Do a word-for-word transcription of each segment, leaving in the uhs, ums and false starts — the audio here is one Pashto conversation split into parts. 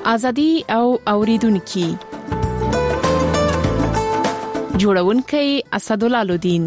ازادي او اوریدونکو جوړونکي اسدالله الدین.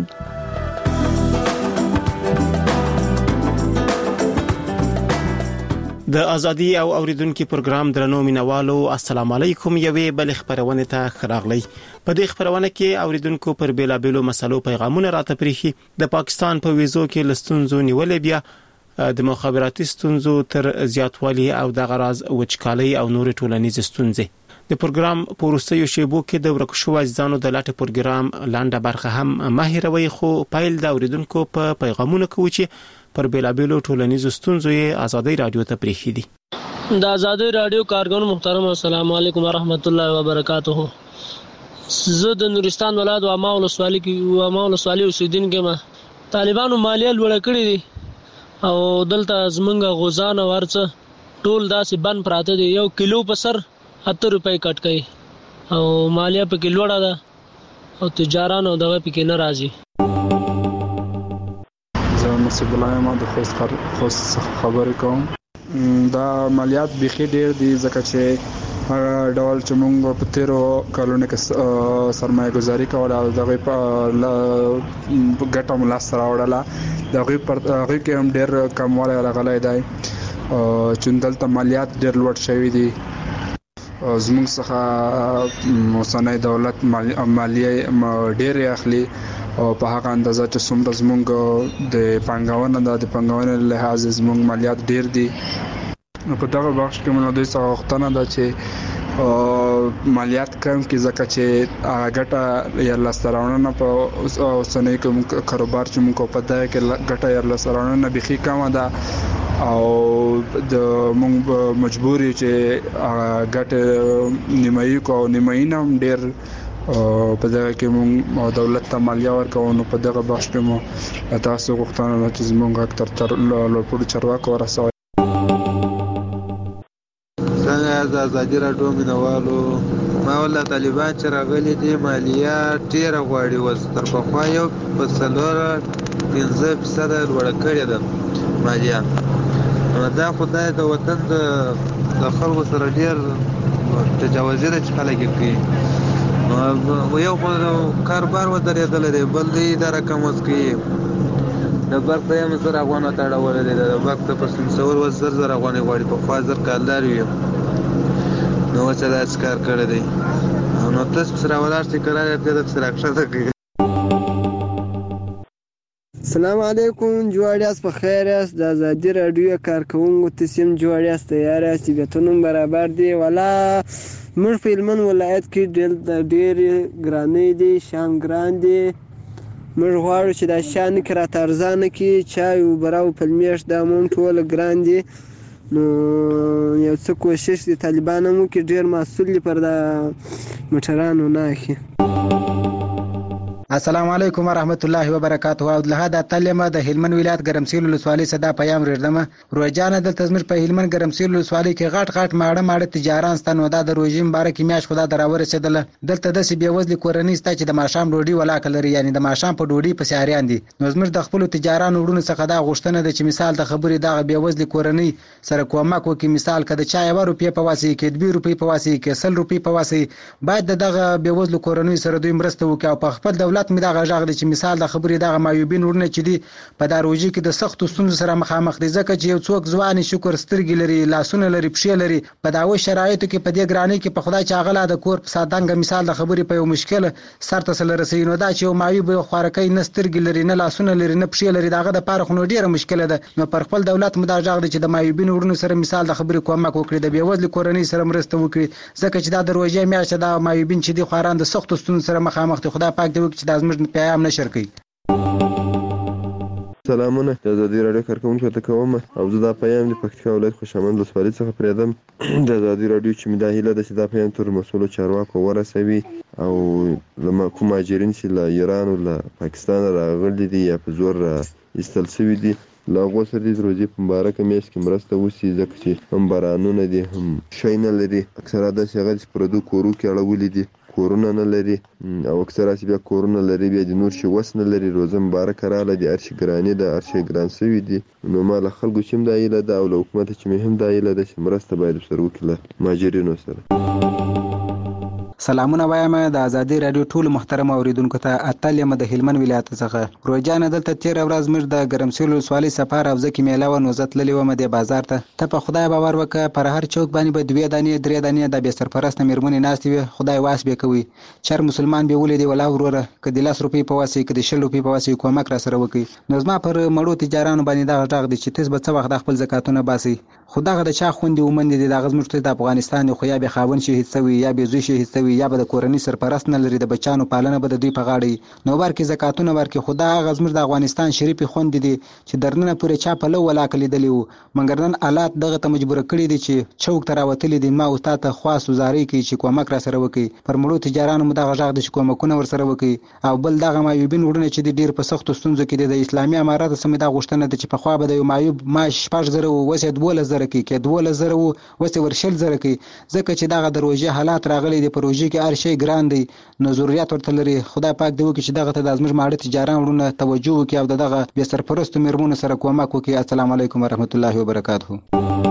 د ازادي او اوریدونکو پروګرام درنو مینوالو السلام علیکم. یوې بل خبرونه ته خراغلی. په دې خبرونه کې اوریدونکو پر بیلابیلو مسلو پیغامونه راته پریخي. د پاکستان په ویزو کې لستونزو نیولې بیا د مخابراتي ستونزو تر زیاتوالي او د غراز وچکالي او نور ټولنیز ستونزې. د پروګرام پورستیو شیبو کې د ورکشو ځانو د لاټه پروګرام لاندې برخه هم ماهروي خو پایل د اوریدونکو په پیغامونو کې چې پر بیلابیلو ټولنیزو ستونزو یې ازادي رادیو ته پریخي دي. د ازادي رادیو کارګون محترم السلام علیکم ورحمت الله وبرکاته. زه د نورستان ولایت و ما ولسوالۍ کې و ما ولسوالۍ اوسیدونکو ما طالبانو مالیه لوړه کړې دي او دلته زمونږ غوزان ورڅ ټول داسې بند پراته دي. یو کیلو په سر اته روپۍ کټ کوي او مالیه پکې لوړه ده او تجارانو دغه پکې نه راځي. نصیب الله ما د خوست خوست خبرې کوم. دا مالیات بيخي ډېر دي ځکه چې هغه ډول چې موږ په تیرو کلونو کې سرمایه گذاري کوله او دغه په ګټه ملاس راوړله دغه پر هغه کې هم ډېر کموالی راغلی دی چې دلته مالیات ډېر لوړ شوي دي. زموږ څخه اوسنی دولت مالیه ډېرې اخلي او په هغه اندازه چې څومره زموږ د پانګونه د پانګونې لحاظ زموږ مالیات ډېر دي. په دغه بخش کې موږ دوی څخه غوښتنه ده چې مالیات کم کړي ځکه چې ګټه یا لاسته راوړنه په اوسنی کاروبار چې موږ په دغه کې ګټه یا لاسته راوړنه بيخي کمه ده او د موږ مجبور یو چې ګټه نیمایي کو نیمایي نم ډېر په دغه کې موږ دولت ته مالیه ورکوو. نو په دغه بخش کې مو تاسو غوښتنه ده چې موږ اکثر تر لوړ چارواکو ورسوي. څنګه د ازادي راډیو مینوالو ما ولا طالبان چې راغلي دي مالیه ډیره غواړي وس تر پخوا یو په څلور پنځه فیصد لوړه کړې ده مالیه. دا خدای د وطن د خلکو سره ډیر تجاوزي ده چې خلک کوي. یو خو کاروبار ودرېدل دی بل دی دا رقم وس کوي د برق ته هم زر افغانه تړول دي د برق ته په سمسور و زر زر افغانې غواړي په خوا زر کالدار وي نو چې دا کار کړی دی نو تاسو سره ولاړ چې کرای په دې سره اکشته کوي. السلام علیکم جوړیاس په خیر یاست. د ازادي رادیو کارکونکو تسیم جوړیاس تیار یاست بیتونم برابر دی ولا موږ په هلمند ولایت کې ډېر ګرانې دي شان ګران دي. موږ غواړو چې دا شان کې راته ارزانه کې چای او براو په میاشت دا مونږ ټول ګران دي. نو یو څه کوشش دي طالبانو مو کې ډېر مسؤل پر دا موټرانو نه اخی. السلام علیکم ورحمت الله وبرکاته. او له دا تعلیم د هلمند ولایت ګرمسیل ولسوالۍ صدا پیام ردمه روزانه د تزمر په هلمند ګرمسیل ولسوالۍ کې غټ غټ ماړه ماړه تجاران ستنو دا د روزي مبارک میاش خدا دراور رسیدل. دلته د سی بیوزل کورنۍ ستا چې د ماشام ډوډۍ ولا کلري یعنی د ماشام په ډوډۍ په سیاریان دي. نو زمر د خپل تجاران وړونو څخه دا غوښتنه ده چې مثال د خبرې دا بیوزل کورنۍ سره کومک وکي. مثال کده چا یو روپیه په واسي کې دوه روپیه په واسي کې سل روپیه په واسي باید دغه بیوزل کورنۍ سره دوی مرسته وکړي او په خپل دولت می دا غږ چې مثال د خبرې دغه مایوبین ورنه چې دي په داروجي کې د سختو ستونزو سره مخامخ دي ځکه چې یو څوک ځوان شکر سترګې لري لاسونه لري پښې لري په داوه شرایطو کې په دې ګرانۍ کې په خدای چې اغلا د کور په سادانګ مثال د خبرې په یو مشکل سر تسل رسینو دا چې یو مایوب خورکې نه سترګې لري نه لاسونه لري نه پښې لري دغه د پاره خو ډیره مشکله ده. نو پر خپل دولت مداجغ دي چې د مایوبین ورنه سره مثال د خبرې کومک وکړي د بیوزل کورنۍ سره مرسته وکړي ځکه چې دا د روزي میاشت د مایوبین چې دي خوران د سختو ستونزو سره مخامخ دي. خدای پاک دې وکړي چې د ازمر پیغام نشر کوي. سلامونه د ازادي رادیو کارکونکو ته کوم او زه دا پیام د پکتیکا ولایت خوشامند ولسوالۍ څخه پریدم. د ازادي رادیو چې مې دا هیله ده چې دا پیام تر مسؤلو چارواکو ورسوي او کوم مهاجرین چې له ایران او له پاکستان راغلي دي یا په زور ایستل شوي دي له هغو سره دې د روژې په مبارکه میاشت کې مرسته وشي ځکه چې هم بارانونه دي هم شی نه لري. اکثره داسې هغه چې پردو کورو کې اړولي دي کورونه نه لري او اکثره چې بیا کورونه لري بیا د نور شي وس نه لري. روزه مبارکه راغله د هر شي ګراني ده، هر شي ګران شوي دي. نو ما له خلکو چې هم دا هیله ده او له حکومت چې مې هم دا هیله ده چې مرسته باید ورسره وکړي له مهاجرینو سره. سلامونه وایم د ازادي رادیو ټول محترم اوریدونکو ته. اتلم د هلمند ولایت څخه روجان دلته تیر ورځ مر د ګرمسیل ولسوالۍ سفر او ځکه میله و نوزت للی و مده بازار ته ته په خدای باور وکه پر هر چوک باندې به دوی دانې درې دانې د به سرپرست میرمنې ناشتي خدای واس به کوي. چر مسلمان به ولې دی ولا وروره کدي لاس روپی په واسي کدي شل روپی په واسي کومک را سره وکي. نظم پر مړو تجارانو باندې دا غټغ دي چې تیز به څه وخت خپل زکاتونه باسي. خدای د چا خوندې ومند دي د غزمرته د افغانستان خو یا به خاون شي هیڅوي یا به زوی شي هیڅوي یا به د کورنۍ سرپرست نه لري د بچانو پالنه به د دوی په غاړه نو ورکه زکاتونه ورکه. خدای غزمر د افغانستان شریف خوند دي چې درنه پورې چا په لو ولا کلی دلیو منګرنن آلات دغه ته مجبور کړی دي چې چوک تراوتلی دي ما او تا ته خاص وزاري کوي چې کومک را سره وکي. پر مړو تجارانو مدغه غږ د کومکونه ور سره وکي او بل دغه مایوبین وړونه چې ډیر په سختو ستونزو کې د اسلامي امارات سمې د غوښتنه د چې په خوا به د مایوب ما شپږ زره وسه دوله زره کې کې دوله زره وسه ورشل زره کې ځکه چې دغه دروژه حالات راغلي دي پروژې کې هر شی ګران دی نو ضرورت ورته لري. خدای پاک دی وکړي چې دغه ته د ازمر ماړه تجاران ورونه توجه وکړي او دغه به سرپرست میرمنو سره کومک وکړي. السلام علیکم ورحمت الله وبرکاته.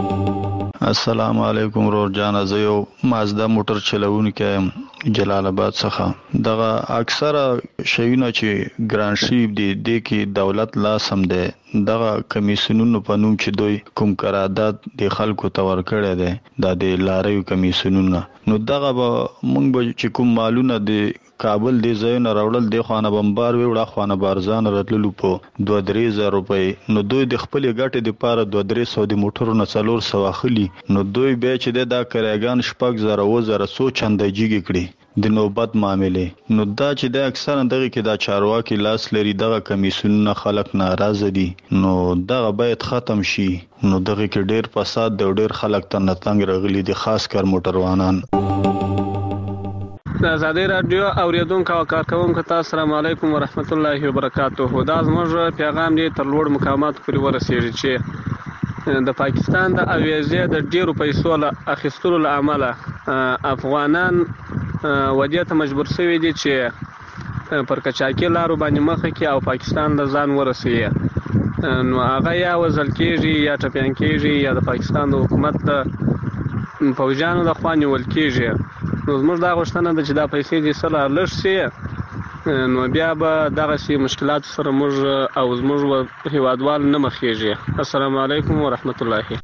السلام علیکم رور جان زه یو مازدا موټر چلوونکی جلال آباد څخه. دغه اکثره شیونه چې ګران شیپ دي د کې دولت لا سم ده دغه کمیسیونونو په نوم چې دوی کوم قرارداد د خلکو تور کړی دی د د لاریو کمیسیونونو نو دغه به مونږ به چې کوم مالونه د کابل دی زین راوړل دی خوانه بمبار وی وړه خوانه بارزان راتللو په دوه درې زره روپۍ نو دوی د خپل ګټې د پاره دوه درې سو د موټرونو څلور سو اخلي نو دوی به چې د کریګان شپږ زره و زره سو چندېږي کړي د نوبت معاملې نو دا چې د اکثر دغه کې دا چارواکي لاس لري دغه کمیسیونونه خلک ناراضه دي نو دغه باید ختم شي. نو دغه کې ډیر فساد د ډیر خلک ته نتنګ رغلي دي خاص کر موټروانان. د ازادي رادیو اوریدونکو او کارکونکو ته السلام علیکم ورحمت الله وبرکاته. دا زموږ پیغام دی تر لوړ مقامات پورې ورسیږي چې د پاکستان د اویزې د ډیرو پیسو له اخیستلو له امله افغانان ودې ته مجبور شوي دي چې پر کچاکي لارو باندې مخه کې او پاکستان د ځان ورسوي نو هغه یا وزل کېږي یا ټپیان کېږي یا د پاکستان د حکومت د فوجانو د خوا نیول کېږي. نو زموږ دا غوښتنه ده چې دا پیسې دې سره لږ شي نو بیا به دغسې مشکلات سره موږ او زموږ هیوادوال نه مخېږي. السلام علیکم ورحمت الله.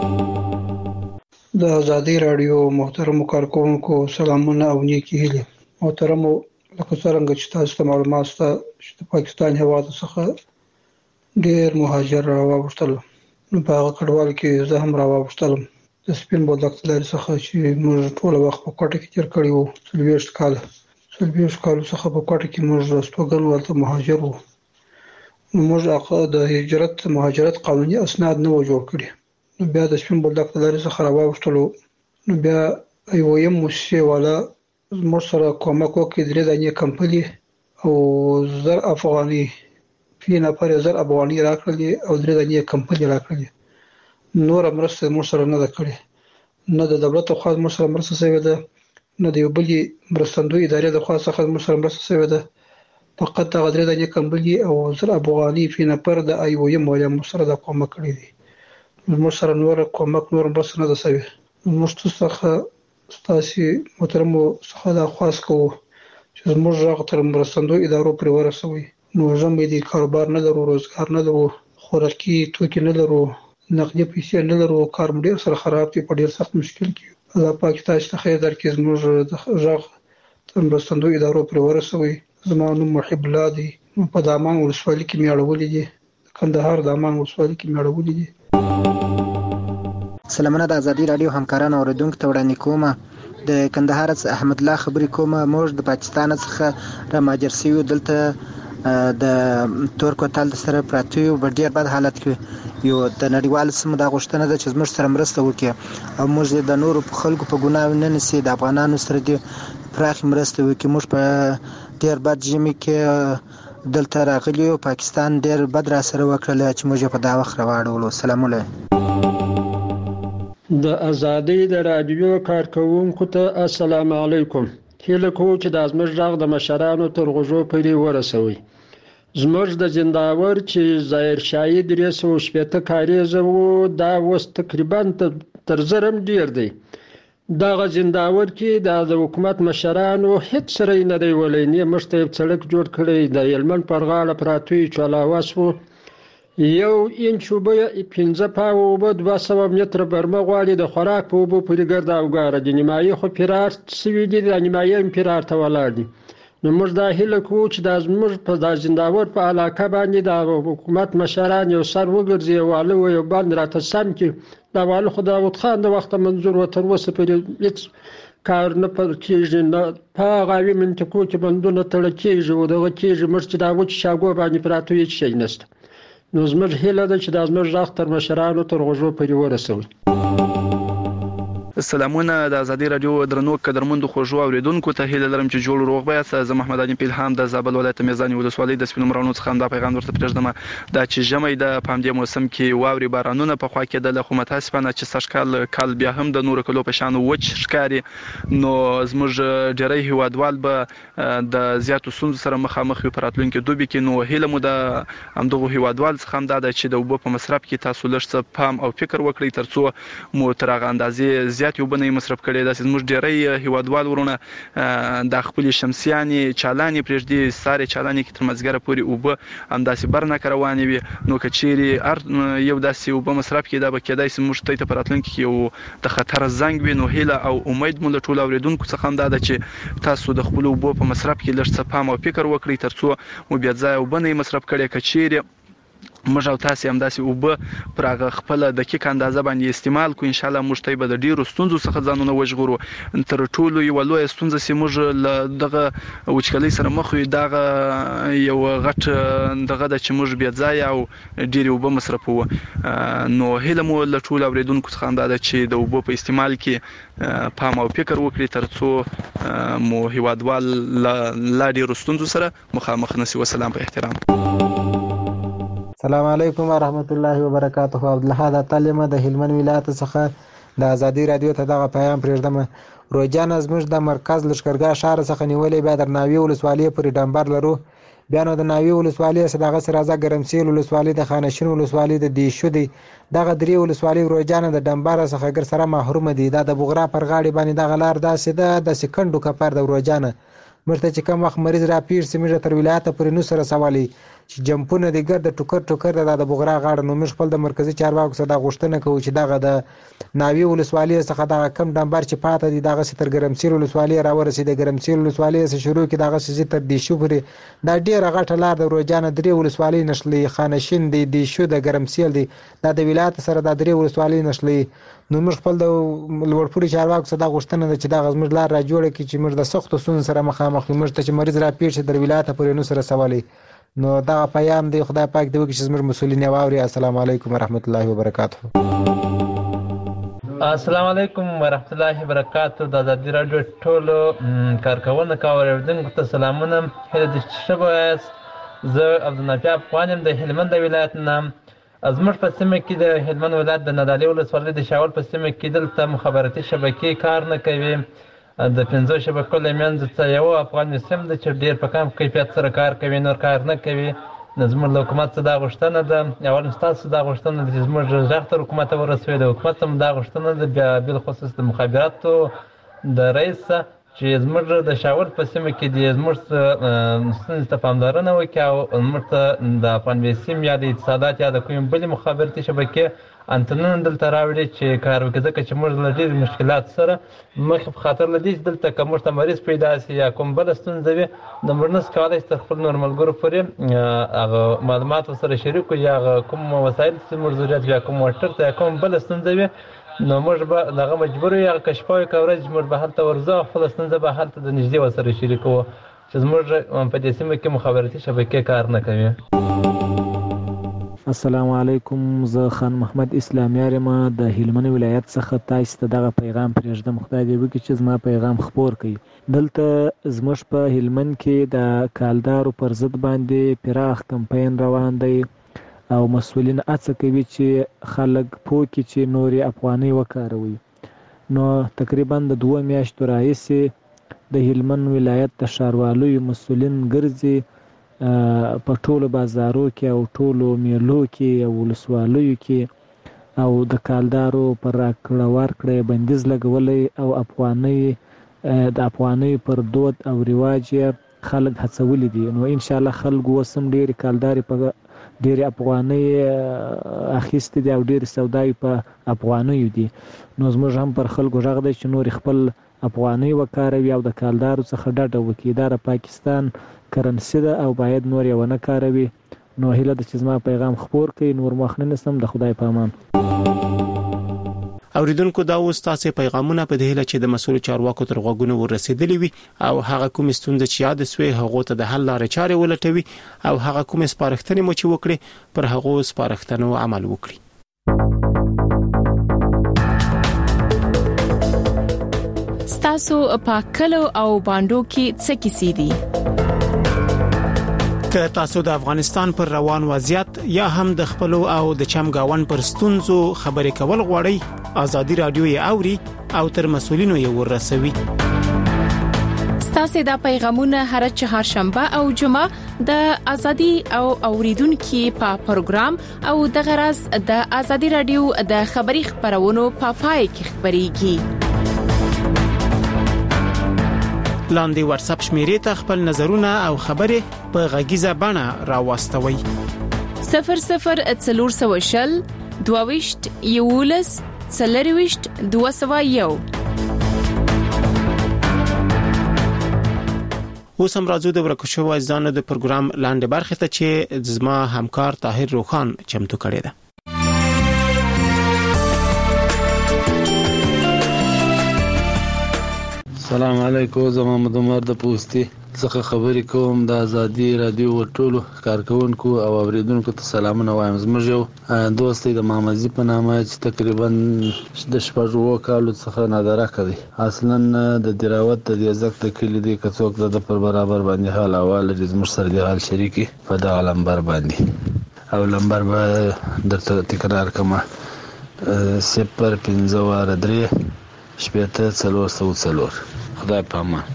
د ازادي رادیو محترم کارکونکو سلامونه او نیکی هیلې. محترمو لکه څرنګه چې تاسو ته معلومات شته چې د پاکستان هیواد څخه ډېر مهاجر راوغوښتل نو په هغه کډوال کې زه هم راوغوښتلم د سپین بولدک لارې څخه چې موږ ټول وخت په کوټه کې تیر کړی وو څلوېښت کاله څلوېښت کالو څخه په کوټه کې موږ استوګن ورته مهاجر وو نو موږ هغه د هجرت مهاجرت قانوني اسناد نه و جوړ کړي نو بیا د سپین بولدک لارې څخه راوغوښتلو نو بیا یو یم موسسې والا موږ سره کومک وکړي درې دانې کمپنۍ او زر افغاني فی نفر زر افغاني راکړلې او درې دانې کمپنۍ راکړلې. نور مرسته موږ سره نه ده کړې نه د دولت خو موږ سره مرسته شوې ده نه د یو بل مرستندوی ادارې د خوا څخه موږ سره مرسته شوې ده فقط هغه درې دانې کمپنۍ او زر افغاني فی نفر د ای او یم ولا موږ سره د کومک کړی دي موږ سره نور کومک نور مرسته نه ده شوې. موږ څخه ستاسو محترمو څخه دا خواست کوو چې موږ هغه تر مرستندوی ادارو پرې ورسوي نو زموږ د کاروبار نه لرو روزګار نه لرو خوراکي توکي نه لرو نقدي پیسې نه لرو کار مو ډېر سره خراب دی په ډېر سخت مشکل کې الله پاک تاسو ته خیر درکړي زموږ د ژغ تر مرستندوی ادارو پرې ورسوي. زما نوم محب الله دی په دامان ولسوالۍ کې مې اړولې دي کندهار دامان ولسوالۍ کې مې اړولې دي. سلامونه د ازادي رادیو همکارانو اوریدونکو ته وړاندې کوم د کندهار څخه احمد الله خبرې کوم. موږ د پاکستان څخه را مهاجر شوي دلته د تور کوتل سره پراته یو ډېر بد حالت کې یو د نړیوال سیمو د غوښتنه ده چې زموږ سره مرسته وکړي او موږ د نورو خلکو په ګناه نه نسی د افغانانو سره د پراخ مرسته وکړي. موږ په ډېر بد ژمي کې دلته راغلي او پاکستان ډېر بد را سره وکړل چې موږ په دا وخت راوړلو. سلام علیکم. د ازادي د رادیو کارکونکو ته السلام علیکم. هیله کوو چې دا زموږ غږ د مشرانو تر غوږو پورې ورسوي. زموږ د زنداور چې ظاهر شاهي درې سوه شپېته کارېزه و، دا اوس تقریبا تر زر هم ډېر دی. دغه زنداور کې د حکومت مشرانو هېڅ سره یې نه دی ولی. نه موږ ته یو سړک جوړ کړی، د هلمند پر غاړه پراته وي چالاواس و، یو انچ اوبه پنځه پاوه اوبه دوه سوه متره برمه غواړي، د خوراک په اوبو پورې ګرد او ګاره دي. نیمایي خو فرار سوي دي، د نیمایي هم فرار ته ولاړ دي. نو موږ دا هیله کوو چې دا زموږ په دا زنداور په علاقه باندې د حکومت مشران یو سر وګرځي، یو واله و یو بند راته سم کړي. دا واله خو داود خان د وخته منظور و، تر اوسه پورې هېڅ کار نه پر کېږي، نه په هغه اوې منطقو کې بندونه تړل کېږي او دغه کېږي. موږ چې دا وچې شاګو باندې پراته هېڅ شی نشته. نو زموږ هیله ده چې دا زموږ غږ تر مشرانو تر غوږو پورې ورسوي. سلامونه د ازادي رادیو درنو قدرمندو خوږو اوریدونکو ته هیله لرم چې جوړ روغ بیاست. زه محمد علي پیلهام د زابل ولایت میزاني ولسوالۍ د سپینو مرغانو څخه دا پیغام ورته پرېږدم. دا چې ژمی د په همدې موسم کې واورې بارانونه په خوا کېدل، خو متاسفانه چې سږکال کال بیا هم د نورو کلو په شان وچ ښکاري. نو زموږ ډېری هیوادوال به د زیاتو ستونزو سره مخامخ وي په راتلونکي دوبي کې. نو هیله مو د همدغو هیوادوال څخه هم دا ده چې د اوبو په مصرف کې تاسو لږ څه پام او فکر وکړئ، تر څو مو تر هغه اندازې زیات اوبه نه مصرف کړي. داسې زموږ ډېری هیوادوال ورونه د خپلې شمسیانې چالانې پرېږدي، سارې چالانې کې تر مازدیګره پورې اوبه همداسې برنکه روانې وي. نو که چیرې هر یو داسې اوبه مصرف کړي، دا به کېدای شي موږ ته په راتلونکي کې یو د خطر زنګ وي. نو هیله او امید مو له ټولو اورېدونکو څخه هم دا ده چې تاسو د خپلو اوبو په مصرف کې لږ څه پام او فکر وکړئ، تر څو مو بیا ځایه اوبه نه مصرف کړي. که چیرې موږ او تاسې همداسې اوبه پر هغه خپله دقیق اندازه باندې استعمال کړو، انشاءالله موږ ته به د ډېرو ستونزو څخه ځانونه وژغورو. تر ټولو یوه لویه ستونزه چې موږ له دغه وچکالۍ سره مخ یو، دغه یو غټ دغه ده چې موږ بې ځایه او ډېرې اوبه مصرفوو. نو هیله مو له ټولو اورېدونکو څخه همدا ده چې د اوبو په استعمال کې پام او فکر وکړي، تر څو مو هیوادوال له لا ډېرو ستونزو سره مخامخ نه شي. وسلام په احترام. السلام علیکم ورحمت الله وبرکاته. عبدالحد اتلمه د هلمند ولایت څخه د ازادي رادیو ته دغه پیغام پرېږدم. روجان زموږ د مرکز لښکرګاه ښار څخه نیولې، بیا در ناوې ولسوالۍ پورې ډمبر لرو. بیا نو د ناوې ولسوالۍ څخه دغسې راځه ګرمسیل ولسوالۍ، د خانشین ولسوالۍ، د دیشو دی. دغه درې ولسوالۍ روجان د ډمبر څخه ګر سره محرومه دي. دا د بغرا پر غاړې باندې دغه لار داسې ده، داسې کنډو کپر د روجانه. موږ ته چې کوم وخت مریض راپېښ شي، موږ تر ولایته پورې نو سره سوالی چې جمپونه دي ګرد ټوکر ټوکر د د بغرا غاړه. نو موږ خپل د مرکزي چارواکو څخه دا غوښتنه کوو چې دغه د ناوې ولسوالۍ څخه دغه کم ډمبر چې پاته دي دغسې تر ګرمسیر ولسوالۍ راورسي. د ګرمسیر ولسوالۍ څخه شروع کړي دغسې ځي تر دیشو پورې. دا ډېره غټه لار د روجانه درې ولسوالۍ نښلوي، خانشین دی، دیشو د ګرمسیل دی، دا د ولایت سره دا درې ولسوالۍ نښلوي. نو موږ خپل د لوړپوړي چارواکو څخه دا غوښتنه ده چې دغه زموږ لار را جوړه کړي چې موږ د سختو ستونزو سره مخامخ یو. موږ ته چې مریض راپېښ شي تر ولایته پورې نو سره سوالی. نو دغه پیام دی، خدای پاک دې وکړي چې زموږ مسؤلین یې واوري. السلام علیکم ورحمت الله وبرکاته. السلام علیکم ورحمت الله وبرکاته. د ازادي راډیو ټولو کارکوونکو او اورېدونکو ته سلامونه. هیله ده چې ښه به یاست. زه عبدالنافع افغان یم د هلمند ولایت نه. زموږ په سیمه کې د هلمند ولایت د نادعلي ولسوالۍ د شاول په سیمه کې دلته مخابراتي شبکې کار نه کوي. د پنځو شبکو له منځه څخه یو افغان سیم ده چې ډېر په کم کیفیت سره کار کوي، نور کار نه کوي. نو زموږ له حکومت څخه دا غوښتنه ده، اول ستاسو دا غوښتنه ده چې زموږ غږ تر حکومت ورسوي. د حکومت څخه دا غوښتنه ده بیا بالخصوص د مخابراتو د رئیس چې زموږ د شاول په سیمه کې دي زموږ ستونزې ته پاملرنه وکړي او زموږ ته د افغان سیم یا د اتصالات یا د کومې بلې مخابراتي شبکې انتنونه دلته راوړي چې کار وکړي، ځکه چې موږ له ډېرو مشکلاتو سره مخ په خاطر له دې چې دلته که موږ ته مریض پیدا شي یا کوم بله ستونزه وي، نو موږ نشو کولی چې تر خپلو نور ملګرو پورې هغه معلومات ورسره شریک کړو یا هغه کوم وسایل چې موږ ضرورت وي یا کوم موټر ته یا کوم بله ستونزه وي، نو موږ به دغه مجبور یو هغه کشفه وي که ورځ موږ به هلته ورځو او خپله ستونزه به هلته د نږدې ورسره شریکوو چې زموږ په دې سیمه کې مخابراتي شبکې کار نه کوي. السلام علیکم. زه خان محمد اسلامیار یم د هلمند ولایت څخه. تاسو ته دغه پیغام پرېږدم، خدای دې وکړي چې زما پیغام خپور کړي. دلته زموږ په هلمند کې د کالدارو پر ضد باندې پراخ کمپاین روان دی او مسؤلین هڅه کوي چې خلک پوه کړي چې نورې افغانۍ وکاروي. نو تقریبا د دوه میاشتو راهیسې د هلمند ولایت د ښاروالۍ مسؤلین ګرځي په ټولو بازارو کې او ټولو میلو کې او ولسوالیو کې او د کالدارو پر راکړه ورکړه بندیز لګولی او افغانۍ د افغانۍ پر دود او رواج خلک هڅولي دي. نو ان شاء الله خلکو اوس هم ډېرې کالدارې په ډېرې افغانۍ اخیستې دي او ډېرې سوداوي په افغانیو دي. نو زموږ هم پر خلکو غږ دی چې نور خپل افغانۍ وکاروي او د کالدارو څخه ډډه وکړي. دا د پاکستان کرنسي ده او باید نور یې ونه کاروي. نو هیله ده چې زما پیغام خپور کړي. نور مخ نه نیسم. د خدای په امان. اوریدونکو دا اوس تاسو پیغامونه په دې هیله چې د مسؤل چارواکو تر غوږونو ورسېدلې وي او هغه کوم ستونزې چې یاد سوي هغه ته د حل لارې چارې ولټوي او هغه کوم سپارښتنې مو چې وکړي پر هغه سپارښتنو عمل وکړي. ستاسو په کلو او باندو کې څه کیسې دي؟ که تاسو د افغانستان پر روان وضعیت یا هم د خپل او د چمګاون پر ستونزو خبرې کول غواړئ، ازادي رادیو یې اوري او تر مسؤلینو یې ورسوي. ستاسو د پیغامونه هر چهارشنبه او جمعه د ازادي او اوریدونکو په پروګرام او د غرض د ازادي رادیو د خبري خبرونو په پای کې خبريږي. لاندې واتس اپ شمیرې ته خپل نظرونه او خبرې په غږیزه بڼه راوستوي. صفر صفر څلور سوه شل دوهويشت یولس څلرويشت دوه سوه یو. اوس هم راځو د ورکو شوو ځانو د پروګرام لاندې برخه ته چې زما همکار طاهر روخان چمتو کړی دی. السلام علیکم. زما محمد عمر د پوسټي څخه خبرې کوم. د ازادي رادیو ټولو کارکونکو او اوریدونکو ته سلامونه وایم. زموږ یو دوست د مامزي په نامه چې تقریبا د شپږو کالو څخه نادره کوي. اصلا د دراوت د ځک د کلی دی کڅوک د پر برابر باندې حال اول د زموږ سره د حال شریکي په د لمبر باندې او لمبر به د تکرار کما صفر پنځه واره درې شپېته څلور سوه څلور. خدای په امان.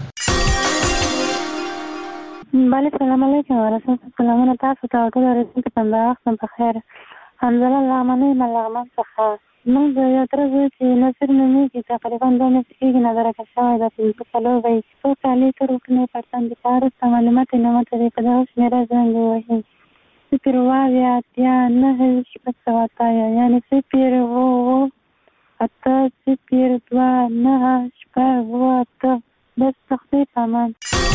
بله سلام علیکم ورحمت سلامونه تاسو ته ټول ورسېږي په وخت په خیر. حمزه لغمنۍ ملغمن څخه موږ د یو تر زوی چې نصر نومېږي تقریبا دوه میاشتې کېږي نادره کړی شوی ده پنځه څلور به یې څو کالي تر اوسنۍ پرتم د وروسته معلومات یې نه ماته دی په دغه شمېره زنګ ووهي صفر اووه اویا اتیا نهه شپږ سوه اتیا یعنې صفر اووه اووه اته صفر دوه نهه شپږ اووه اته. بس تختی په امان.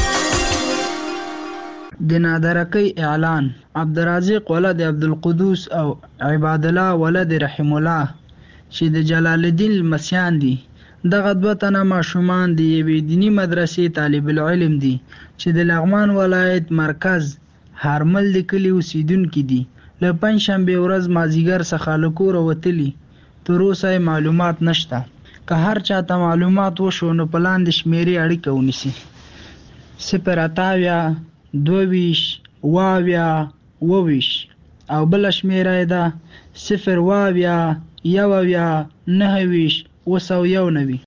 د نادرکۍ اعلان. عبدالرازق ولد عبدالقدوس او عباد الله ولد رحم الله چې د جلال الدین المسیان دي. دغه دوه تنه ماشومان د یوې دینی مدرسې طالب العلم دي چې د لغمان ولایت مرکز هرمل د کلي اوسیدونکي دي. له پنجشنبې ورځ مازدیګر څخه له کوره وتلي. تر اوسه معلومات نشته. که هر چاته معلومات وشو نو په لاندې شمیرې اړیکه ونیسي. صفر اته اویا دوه ویشت اوه اویا اوه ویشت او بله شمیره یې ده صفر اوه اویا یو اویا نهه ویشت اوه سوه یو نوي.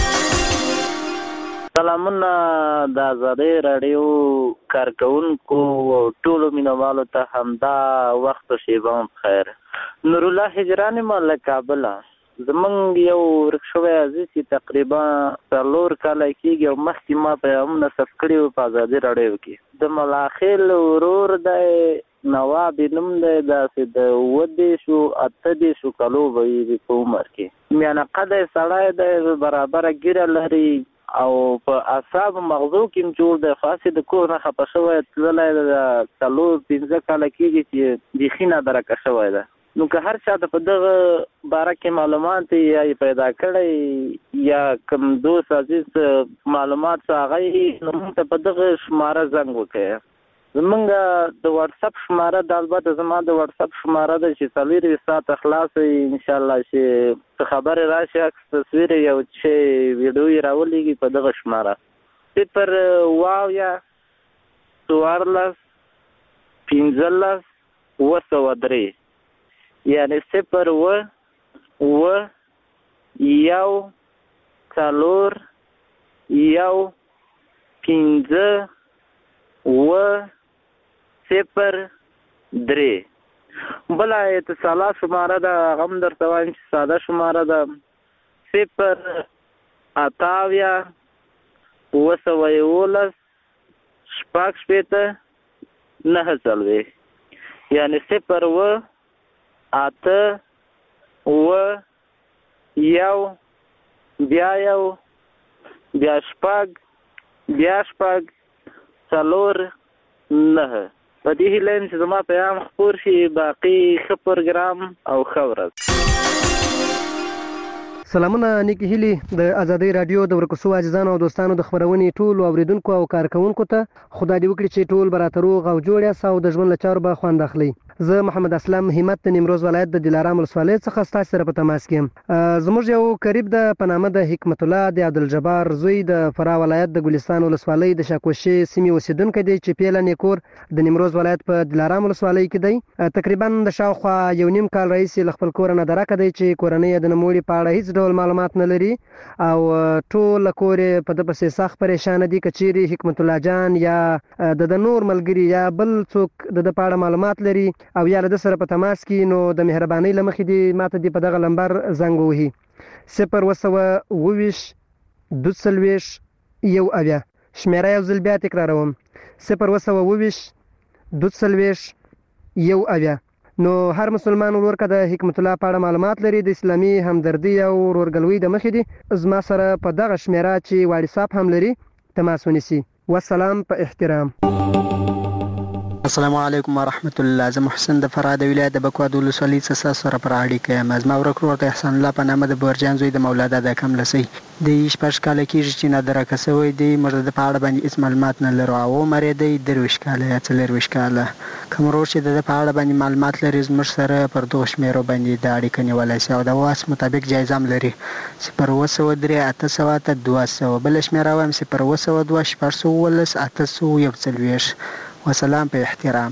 سلامونه د ازادۍ راډیو کارکونکو ټولو مینوالو ته همدا وخت شیبه بخیر. نور الله هجران مله کابل. زمونږ یو ورک شوی عزیز چې تقریبا څلور کاله کېږي او مخکې ما پیغامونه ثبت کړي وو په ازادي راډیو کې. د ملاخیل ورور دی نواب نوم دی داسې د اووه دېرشو اته دېرشو کالو به وي په عمر کې. میانه قده سړی دی برابره ږیره لري او په اعصابو مغزو کې هم جوړ دی. خاصې د کور نه خفه شوی تللی د څلور پنځه کاله کېږي چې بیخي نادرکه شوی ده. نو که هر چاته په دغه باره کې معلومات یا پیدا کړی یا کوم دوست عزیز معلومات څه هغه نو موږ ته په دغه شماره زنګ وکړئ. زمونږ د واتس اپ شماره د البته زما د واتس اپ شماره ده چې څلور ساعته خلاص وي انشاءالله چې څه خبرې راشي عکس تصویر یو چې ویډیو یې راولېږي په دغه شماره صفر اووه اویا څوارلس پنځلس اوه سوه درې یعنی صفر اووه اووه یو څلور یو پنځه اووه صفر درې. بله اتصاله شماره ده، هغه هم درته وایم چې ساده شماره ده، صفر اته اویا اوه سوه یولس شپږ شپېته نهه څلوېښت. یعنې صفر اوه اته اوه یو بیا یو بیا شپږ بیا شپږ څلور نهه. په دې هیله یم چې زما پیغام خپور شي. باقي ښه پروګرام او ښه ورځ. سلامونه نیکی هیلی د ازادۍ رادیو د ورکوسو عزیزانو او دوستانو د خبرونې ټولو اوریدونکو او کارکونکو ته خدای دې وکړي چې ټول به راته روغ او جوړ یاست او د ژوند له چارو به خوند اخلئ. زه محمد اسلام همت د نیمروز ولایت د دلارام ولسوالۍ څخه ستاسو سره په تماس کې یم. زموږ یو قریب د په نامه د حکمت الله د عبدالجبار زوی د فراه ولایت د ګلستان ولسوالۍ د شاکوشي سیمې اوسیدونکی دی چې پیله نیکور د نیمروز ولایت په دلارام ولسوالۍ کې دی. تقریبا د شاوخوا یو نیم کال راهیسې له خپل کوره نه درکه دی چې کورنۍ یې د نوموړي په اړه هیڅ ډول معلومات نه لري او ټول کور یې په ده پسې سخت پریشانه دي. که چیرې حکمت الله جان یا د د نور ملګري یا بل څوک د ده په اړه معلومات لري او یا له ده سره په تماس کې، نو د مهربانۍ له مخې دې ماته دې په دغه لمبر زنګ ووهي صفر اوه سوه اوه ویشت دوه څلوېښت یو اویا. شمېره یو ځل بیا تکراروم، صفر اوه سوه اوه ویشت دوه څلوېښت یو اویا. نو هر مسلمان ورور که د حکمت الله په اړه معلومات لري د اسلامي همدردي او ورورګلوۍ د مخې دې زما سره په دغه شمېره چې واټساپ هم لري تماس ونیسي. والسلام په احترام. السلام علیکم ورحمت الله. زه محسن د فراه د ولایت د بکواد ولسوالۍ څخه سره پر اړیکه یم. زما ورک ورور د احسان الله په نامه د بورجان زوی د مولادا د کم لسی د شپږ کاله کېږي چې نادرکه سوی دی. موږ د په اړه باندې هېڅ معلومات نه لرو او عمر یې دی درویشت کاله یا څلېرویشت کاله. کوم ورور چې د ده په اړه باندې معلومات لري زموږ سره پر دغو شمېرو باندې د اړیکه نیولی شي او د واس مطابق جایزه هم لري. صفر اوه سوه درې اته سوه اته دوه سوه. بله شمېره وایم صفر اوه سوه دوه شپږ سوه اوولس اته سوه یو څلوېښت. وسلام په احترام.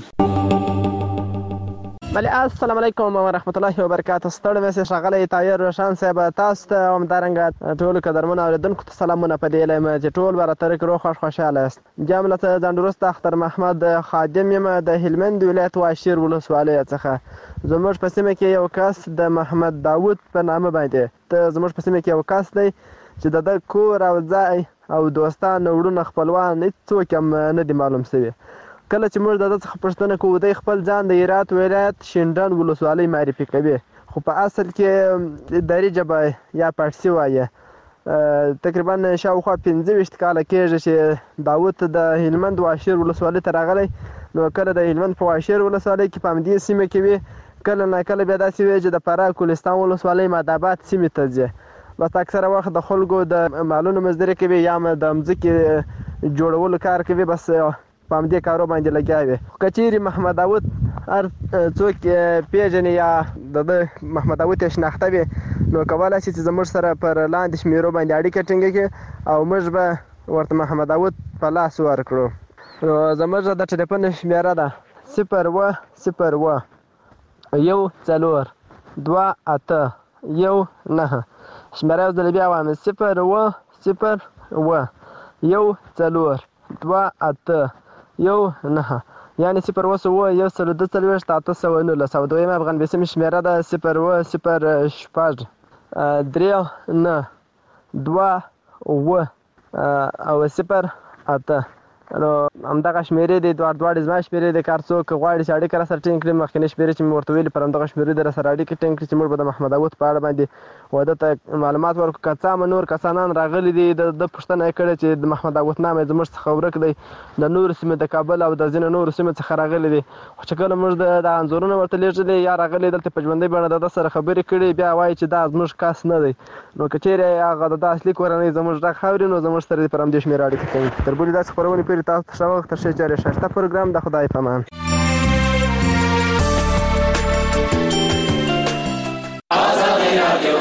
بله السلام علیکم ورحمت الله وبرکاته. ستړی مې ښاغلی طاهر روشن صاحب، تاسو ته همدارنګه ټولو قدرمنو اورېدونکو ته سلامونه په دې یم چې ټول به راته روغ خوښ خوشحاله یاست. بیا هم له ځان وروسته اختر محمد خادم یم د هلمند ولایت واشیر ولسوالۍ څخه. زموږ په سیمه کې یو کس د محمد داود په نامه باندې ته زموږ په سیمه کې یو کس دی چې د ده کور او ځای او دوستان وروڼه خپلوان هېڅوک هم نه دي معلوم شوي. کله چې موږ د ده څخه پوښتنه کوو دی خپل ځان د هرات ولایت شینډنډ ولسوالۍ معرفي کوي، خو په اصل کې دري ژبه یا پارسي وایي. تقریبا شاوخوا پنځه ویشت کاله کېږي چې داود د هلمند واشیر ولسوالۍ ته راغلی. نو کله د هلمند په واشیر ولسوالۍ کې په همدې سیمه کې وي، کله ناکله بیا داسې وي چې د فراه ګلستان ولسوالۍ ماداباد سیمې ته ځي. بس اکثره وخت د خلکو د مالونو مزدوري کوي یا د مځکې جوړولو کار کوي، بس په همدې کارو باندې لګیا وي. که چیرې محمد داود هر څوک پیژني یا د ده محمد داود یې شناخته وي نو کولی شي چې زموږ سره پر لاندې شمېرو باندې اړیکه ټینګه کړي او موږ به ورته محمد داود په لاس ورکړو. نو زموږ د ټلیفون شمېره ده صفر اوه صفر اوه یو څلور دوه اته یو نهه. شمېره یو ځل بیا وایم صفر اوه صفر اوه یو څلور دوه اته یو نهه. یعنې صفر اوه سوه یو سل دوه څلوېښت اته سوه نولس. او دویمه افغان بیسیمې شمېره ده صفر اوه صفر شپږ درې نه دوه اوه او صفر اته. نو همدغه شمېرې دي دواړه دواړې زما شمېرې دي. که هر څوک غواړي چې اړیکه راسره ټینګ کړي مخکینۍ شمېرې چې مې ورته ویلي پر همدغه شمېرې دې راسره اړیکه ټینګ کړي چې موږ به د محمد داود په اړه باندې و ده ته معلومات ورکړو. که څه هم نور کسانان راغلي دي د ده پوښتنه یې کړې چې د محمد داود نام یې زموږ څخه ورک دی، د نورو سیمې د کابل او د ځینو نورو سیمو څخه راغلي دي. خو چې کله موږ د انځورونه ورته لېږلي یا راغلي دلته په ژوندۍ بڼه د ده سره خبرې کړي بیا وایي چې دا زموږ کس نه دی. نو که چیرې هغه د ده اصلي کورنۍ زموږ غږ اوري نو زموږ سره دې پر همدې شمېره اړیکه کوي. تر بلې داسې خپرونې پورې تاسو ته ښه وخت. تر ښې چارې ښایسته پروګرام د خدای په امان. آزادي رادیو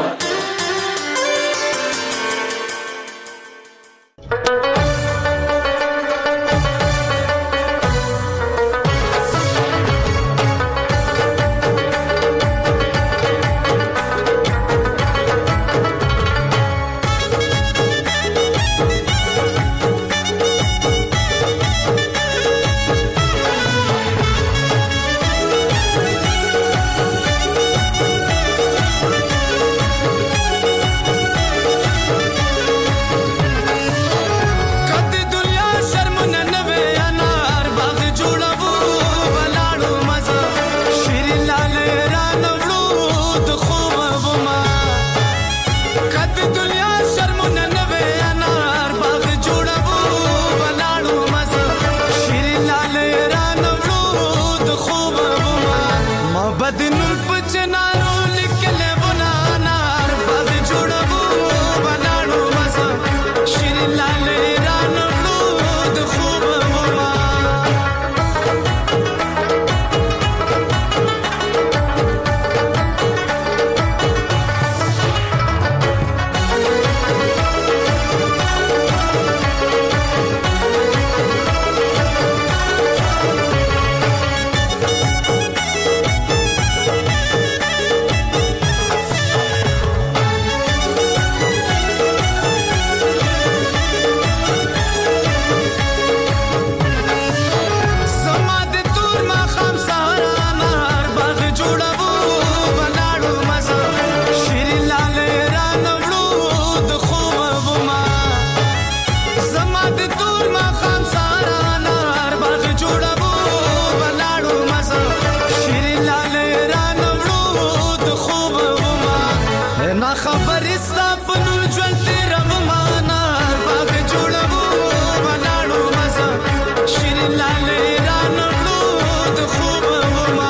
دنا خبر استافنو ژوند تیر معنا باغ جوړو ولاړو مزه شیرین لاله رانړو د خوب وما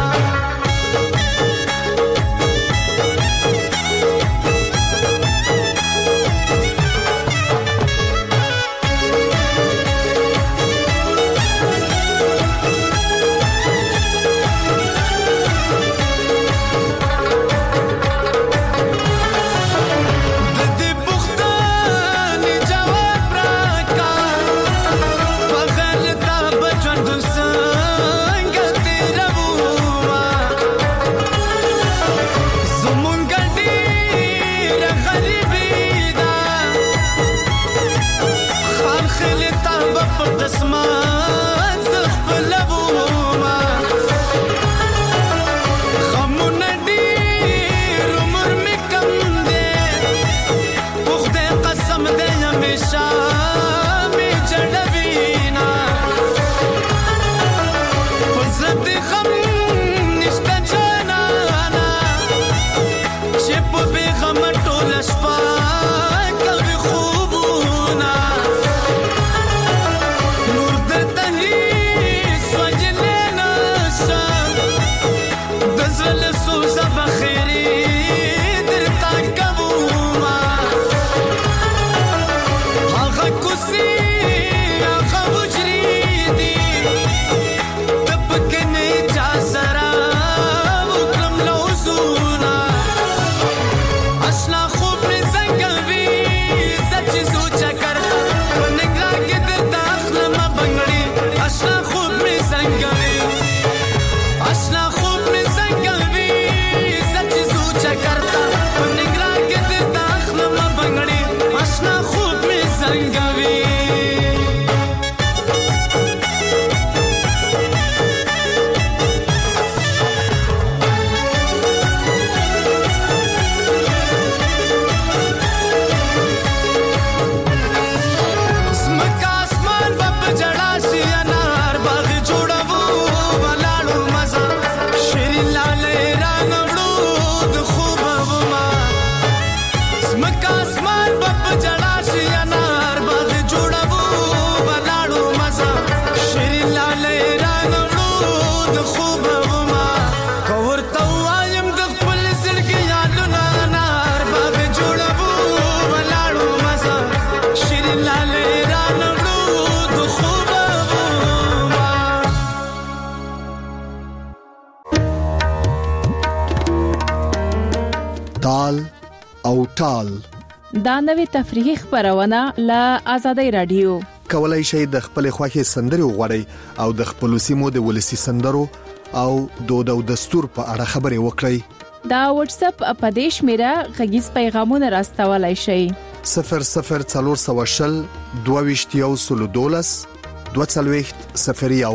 او ټال دا نوې تفریحي خبرونه له آزادۍ رادیو کولای شئ د خپل خوښي سندري وغوړئ او د خپل سیمو د ولسی سندرو او دود او دستور په اړه خبري وکړئ. دا واتس اپ اپدیش میرا غږیز پیغامونه راستولای شئ صفر صفر څلور سو شل دوه ویشت یو سل دولس دوه څلوېښت صفر یو.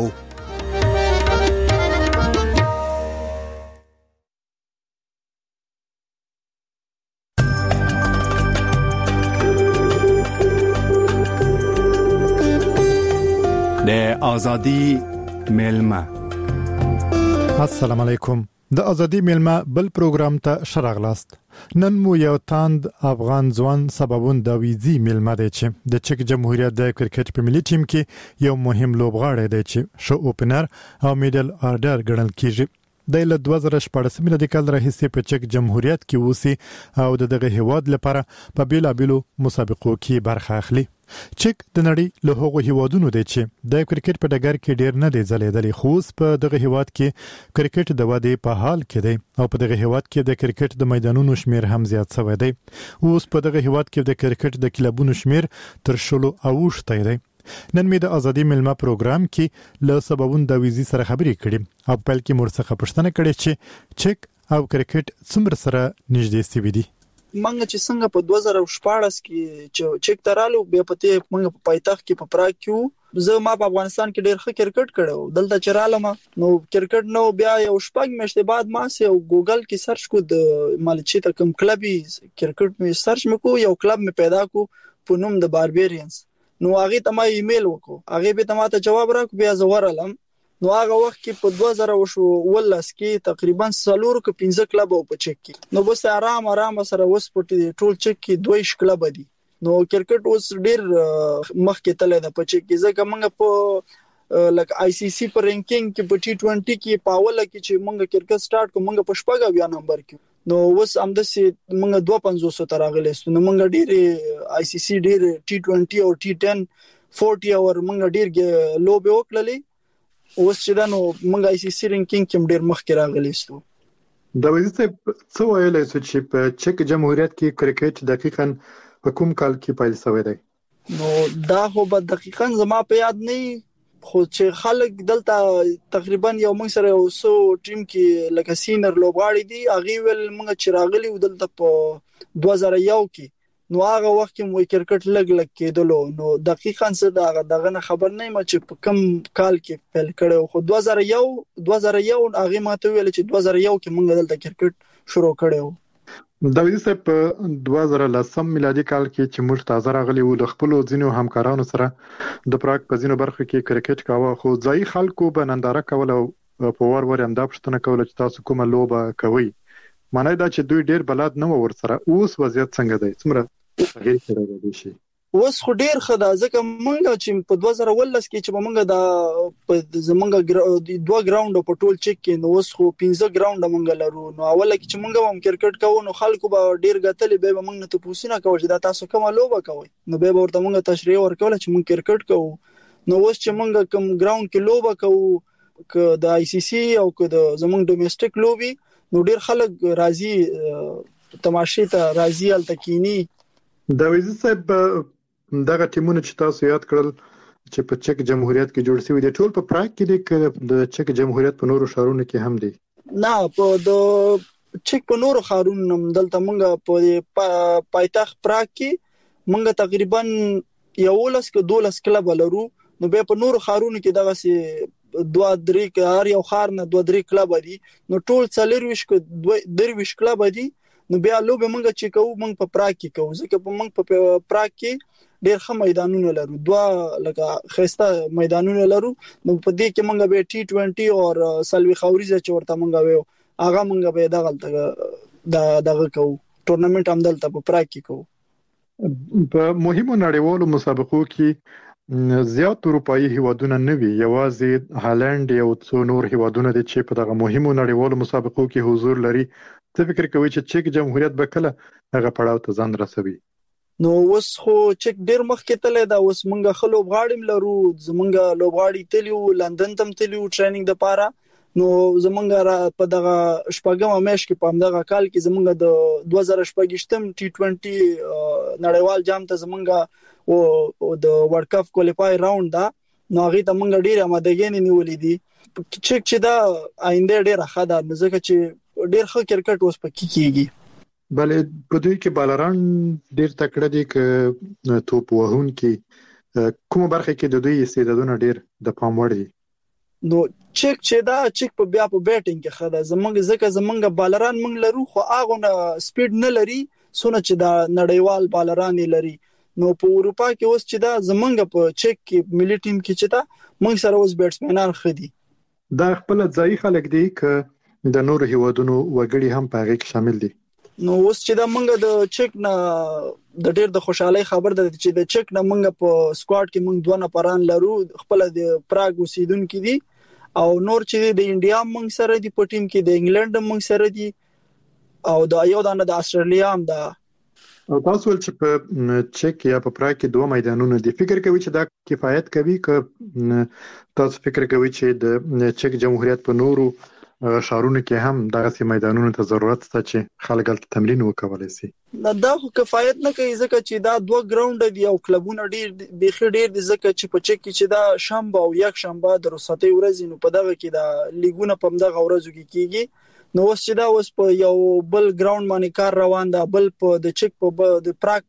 د ازادي ملما. السلام علیکم. د ازادي ملما بل پروګرام ته شراغلاست. نن مو یو تاند افغان ځوان سببون د ویزي ملما دی چې د چک جمهوریت د کرکټ په ملي ټیم کې یو مهم لوبغاړی دی چې شو اوپنر او میډل آرډر ګڼل کیږي. د ل دوه زره شپږ ملي کال راهیسې په چک جمهوریت کې اوسي او دغه هیواد لپاره په بیلابیلو مسابقو کې برخه اخلي. چک د نړۍ له هغو هیوادونو دی چې د کرکټ په ډګر کې ډیر نه دی ځلیدلی، خو په دغه هیواد کې کرکټ د ودې په حال کې دی او په دغه هیواد کې د کرکټ د میدانونو شمیر هم زیات شوی دی. اوس په دغه هیواد کې د کرکټ د کلبونو شمیر تر شلو اوښتی دی. نن می د ازادي ملما پروګرام کې له سببون د ویزي سره خبرې کړې او په لکه مرڅخه پښتنه کړې چې چک او کرکټ څومره سره نږدې سوي دي. منګه چې څنګه په دوه زره شپږ کې چې چک ترالو بیا پته منګه په پایتخت کې په پراګ کې زه ما په افغانستان کې ډېر ښه کرکټ کړو، دلته چرالم نو کرکټ نو بیا یو شپږ میاشتې بعد ما سه ګوګل کې سرچ کو د مالچی ته کوم کلبي کرکټ می سرچ مکو یو کلب می پیدا کو په نوم د باربیرینز. نو هغه ته ما ایمیل وکړو، هغه به ته ما ته جواب راکو، بیا زه ورالم نو هغه وخت کې په دوه زره ولس کې تقریبا څلور ک پنځه کلب په چک کې نو بس آرام آرام سره وس پټ ټول چک کې دوه کلب دي نو کرکټ اوس ډیر مخکې تللی دا په چک کې ځکه موږ په لکه آی سی سی په رینکینګ کې په ټي ټوئنټي کې په اوله کې چې موږ کرکټ سٹارټ کوم موږ په شپږ یا نمبر کې نو اوس هم د سي موږ دوه پنځوس تر راغلی نو موږ ډیر آی سی سی ډیر ټي ټوئنټي او ټي ټن چالیس اور موږ ډیر لوبه وکړلې اوس چې دا نو موږ آی سی سی رینکینګ کې ډیر مخکې راغلی ستو دا وایي څه ویلای چې په چک جمهوریت کې کرکټ دقیقاً په کوم کال کې پیل شوی دی نو دا خو به دقیقاً زما په یاد نه خو چې خلک دلته تقریبا یو موږ سره یو سو ټیم کې لکه سینر لوبغاړي دي هغه ول موږ چې راغلي دلته په دوه زره یو کې نو هغه وخت کې مو کرکټ لګ لګ کېدلو نو دقیقاً څه دا دغه خبر نه م چې په کم کال کې پیل کړو خو دوه زره یو دوه زره یو هغه ماته ویل چې دوه زره یو کې موږ دلته کرکټ شروع کړو دا ویسه په دوه زره لسم میلادي کال کې چې موږ تازه راغلي وو د خپل ځینو همکارانو سره د پراګ په ځینو برخو کې کرکټ کاوه خو ځای خلکو به ننداره کول او په ور ور هم دا پښتنه کول چې تاسو کومه لوبه کوي معنی دا چې دوی ډیر بلد نه ور سره اوس وضعیت څنګه دی څومره غیر سره دی شي اوس خو ډیر خدا ځکه مونږ چې په دوه زره ولس کې چې مونږ دا په زمونږ دوه ګراوند په ټول چک کې نو اوس خو پنځه ګراوند مونږ لرو نو اوله کې چې مونږ هم کرکټ کوو نو خلکو به ډیر غتلې به مونږ نه ته پوښتنه کوي چې دا تاسو کومه لوبه کوي نو به ورته مونږ تشریح ورکول چې مونږ کرکټ کوو نو اوس چې مونږ کوم ګراوند کې لوبه کوو ک د آی سی سی او ک د زمونږ ډومېسټک لوبي نو ډیر خلک راځي تماشې ته راځي التکینی دا ویزه صاحب دغه ټیمونه چې تاسو یاد کړل چې په چک جمهوریت کې جوړ شوی دي ټول په پراګ کې د چک جمهوریت په نورو ښارونو کې هم دي نه په د چک په نورو ښارونو دلته مونږ په پایتخت پراګ کې مونږ تقریبا یولس ک دولس کلب لرو نو به په نورو ښارونو کې دغه سي دوه درې هر یو ښار نه دوه درې کلب دي نو ټول څلورويش ک دوه درويش کلب دي نو بیا لوبه مونږ چې کوو مونږ په پراګ کې کوو ځکه په مونږ په پراګ کې ډېر ښه میدانونه لرو دوه لکه خسته میدانونه لرو نو په دې کې مونږ به ټي ټوئنټي او سلوي خوريزه چې ورته مونږ ویو هغه مونږ به دغه دا دغه کوو ټورنمنت هم دلته په پراګ کې کوو په مهمو نړیوالو مسابقو کې زیات اروپאי هیوادونه نه وي یوازې هالند یو څو نور هیوادونه دي چې په دغه مهمو نړیوالو مسابقو کې حضور لري څه فکر کوي چې چک جمهوریت به کله هغه پړاو ته ځان رسوي نو اوس خو چک ډیر مخکې تللی دا اوس مونږ خلو غاړم لرو زمونږ لوبغاړي تلیو لندن تم تلیو ټریننګ د پاره نو زمونږ په دغه شپږم میش کې په دغه کال کې زمونږ د دوه زره شپږشتم ټي ټوئنټي نړیوال جام ته زمونږ او د ورلد کپ کوالیفای راوند دا نو هغه ته مونږ ډیر آمادګي نیولې دي چک چې دا آینده ډیر ښه ده ځکه چې ډیر ښه کرکټ اوس پکې کیږي بلې په دوی کې بالران ډیر تکړه دي ک توپ وهون کې کومه برخه کې د دوی استعدادونه ډیر د پام وړ دي نو چک چې دا چک په بیا په بیټینګ کې خدا زمونږ ځکه زمونږ بالران مونږ لرو خو هغه نه سپیډ نه لري سونه چې دا نړیوال بالران لري نو په اروپا کې اوس چې دا زمونږ په چک کې ملي ټیم کې چې دا مونږ سره اوس بیټسمنان خدي دا خپل ځای خلک دي ک د نورو هیوادونو وګړي هم په هغه کې شامل دي نو اوس چې دا مونږ د چک نه د ډېر د خوشحالي خبر ده چې د چک نه مونږ په سکواډ کې مونږ دوه نفران لرو خپل د پراګ اوسیدونکو دي او نور چې د انډیا مونږ سره دي په ټیم کې د انګلند مونږ سره دي او د یو دانه د استرالیا هم ده او تاسو ول چې په چک یا په پراګ کې دوه میدانونه دي فکر کوي چې دا کفایت کوي ک تاسو فکر کوي چې د چک جمهوریت په نورو شهرونو کې هم دغه سي میدانونو ته ضرورت شته چې خلک هلته تمرین وکولای شي نه دا خو کفایت نه کوي ځکه چې دا دوه ګراوند دي او کلبونه ډیر بيخي ډیر دي ځکه چې په چک کې چې دا شنبه او یک شنبه د رخصتۍ ورځې نو په دغه کې دا لیګونه په دغه ورځو کې کیږي نو اوس چې دا اوس په یو بل ګراوند باندې کار روان ده بل په د چک په د پراګ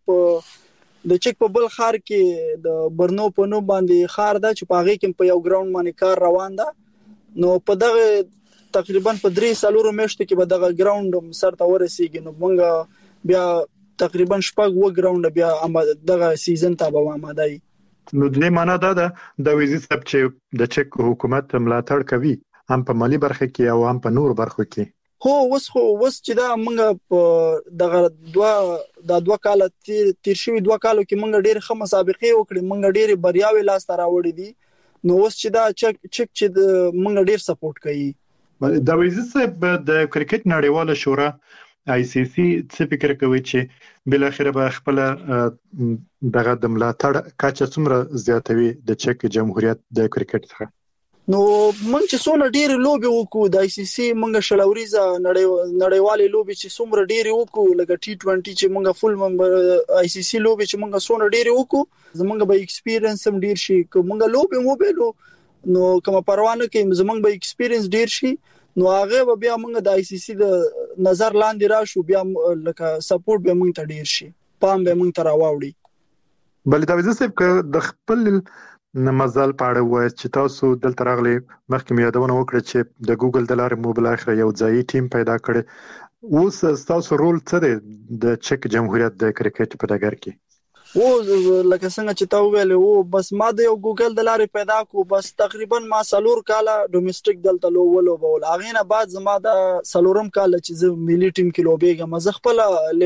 په د چک په بل خار کې د برنو په نو باندې خار ده چې په هغه کې په یو ګراوند باندې کار روان ده نو په دغه تقریبا په درې سالورو میاشتو کې به دغه ګراوند سره ورسیږي نو موږ بیا تقریبا شپږ و ګراوند بیا دغه سیزن ته به آماده یو نو د معنا دا ده د ویزي سب چې د چک حکومت ملاتړ کوي هم په مالی برخه کې او هم په نور برخو کې. هو وس خو وس چې دا موږ په دغه دوا د دوه کال تیر تیر شوی دوه کالو کې موږ ډېر ښه مسابقې وکړې، موږ ډېر بریاوي لاس ته راوړې دي. نو وس چې دا چک چک چې موږ ډېر سپورټ کوي. د ویزي سب د کرکټ نړیواله شورا آی سی سی څه فکر کوي چې بل اخر به خپل دغه د ملاتړ کچه څومره زیاتوي د چک جمهوریت د کرکټ څخه؟ نو موږ چې څونه ډېر لوبي وکړو د آی سی سی موږ شلوريزه نړیوالې لوبي چې څومره ډېر وکړو لکه ټي ټوئنټي چې موږ فل ممبر آی سی سی لوبي چې موږ څونه ډېر وکړو زمونږ به ایکسپیرینس هم ډېر شي. که موږ لوبي مو بیلو نو کوم پروانه کې زمونږ به ایکسپیرینس ډېر شي، نو هغه به بیا موږ د آی سی سی د نظر لاندې راشو، بیا لکه سپورټ به موږ ته ډیر شي، پام به موږ ته راوړي. بل دا وزه صاحب که د خپل مزل پاړه وای چې تاسو دلته راغلي مخکې یادونه وکړه چې د ګوګل د لارې موبایل اخر یو ځای ټیم پیدا کړ، اوس تاسو رول څه دی د چک جمهوریت د کرکټ په ډګر کې؟ او لکه څنګه چې تا ویل او بس ما د یو ګوګل د لارې پیدا کو، بس تقریبا ما سلور کاله ډومېسټک دلته لوولو بول، هغه نه بعد زما د سلورم کال چې زه ملي ټیم کې لوبېږم، زه خپل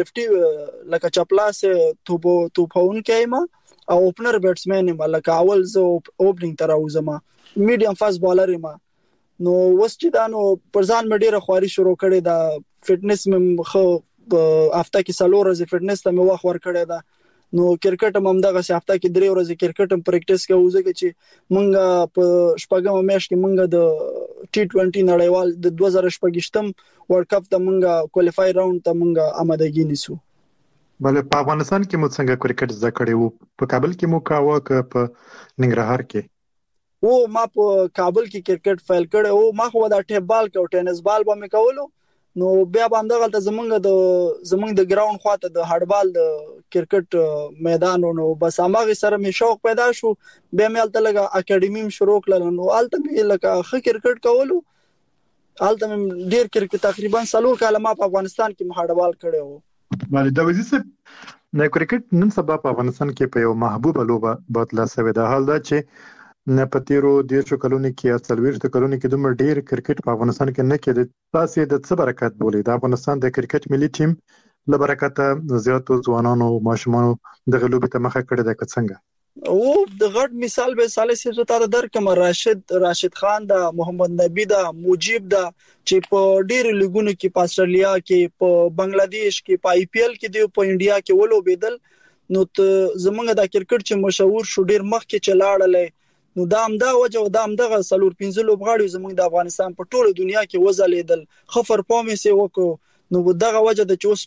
لیفټي لکه چپلاس توپ توپون کېم او اوپنر بیټسمن یم، لکه اول زه اوپننګ تر اوسم میډیم فاست بالر یم. نو وس چې دا نو پرځان مې ډیره خواري شروع کړې ده، فټنس مې خو هفته کې سلور ورځې فټنس ته مې وخت ور کړې ده. نو کرکټ هم دغه هفته کې درې ورځې کرکټ هم پریکټیس کوو، ځکه چې مونږ په شپږم میاشت کې مونږ د ټي ټوئنټي نړیوال د دوه زره شپږم ورلد کپ ته مونږ کوالیفای راوند ته مونږ آمادګي نیسو. بل په افغانستان کې مو څنګه کرکټ زده کړی وو؟ په کابل کې مو کاوه که په ننګرهار کې؟ او ما په کابل کې کرکټ فایل کړی او ما خو دا ټیپ بال کو ټینس بال به مې کولو، نو بیا به همدغه ته زمونږ د زمونږ د ګراوند خواته د هډبال د کرکټ میدان نو بس هغه سره مې شوق پیدا شو، بیا مې الته لګه اکیډمي شروع کړل، نو الته مې لکه ښه کرکټ کولو، الته مې ډیر کرکټ تقریبا سلور کاله ما په افغانستان کې هډبال کړی وو. بله د وزي صاحب د کرکټ نن سبا په افغانستان کې په یو محبوبه لوبه بدله شوې ده، حال دا چې نه پتیرو دیرشو کلونو کې یا څلوېښتو کلونو کې دومره ډیر کرکټ په افغانستان کې نه کېده. تاسو د څه برکت بولئ د افغانستان د کرکټ ملي ټیم له برکته زیاتو ځوانانو ماشومانو د غلوبې ته مخه کړې ده که څنګه؟ او د غټ مثال به سالي سي ته درکم راشد راشد خان دا محمد نبی دا مجيب دا چې په ډیر لیګونو کې په استرالیا کې په بنگلاديش کې په آی پی ایل کې دی په انډیا کې ولوبېدل، نو زمونږ د کرکټ چې مشهور شو ډیر مخ کې چلاړلې، نو دا هم دا وجه دا هم دغه سلور پنځه لوبغاړي زمونږ د افغانستان په ټوله دنیا کې وځلیدل، خفر پامې سي وکړو، نو دغه وجه د چوس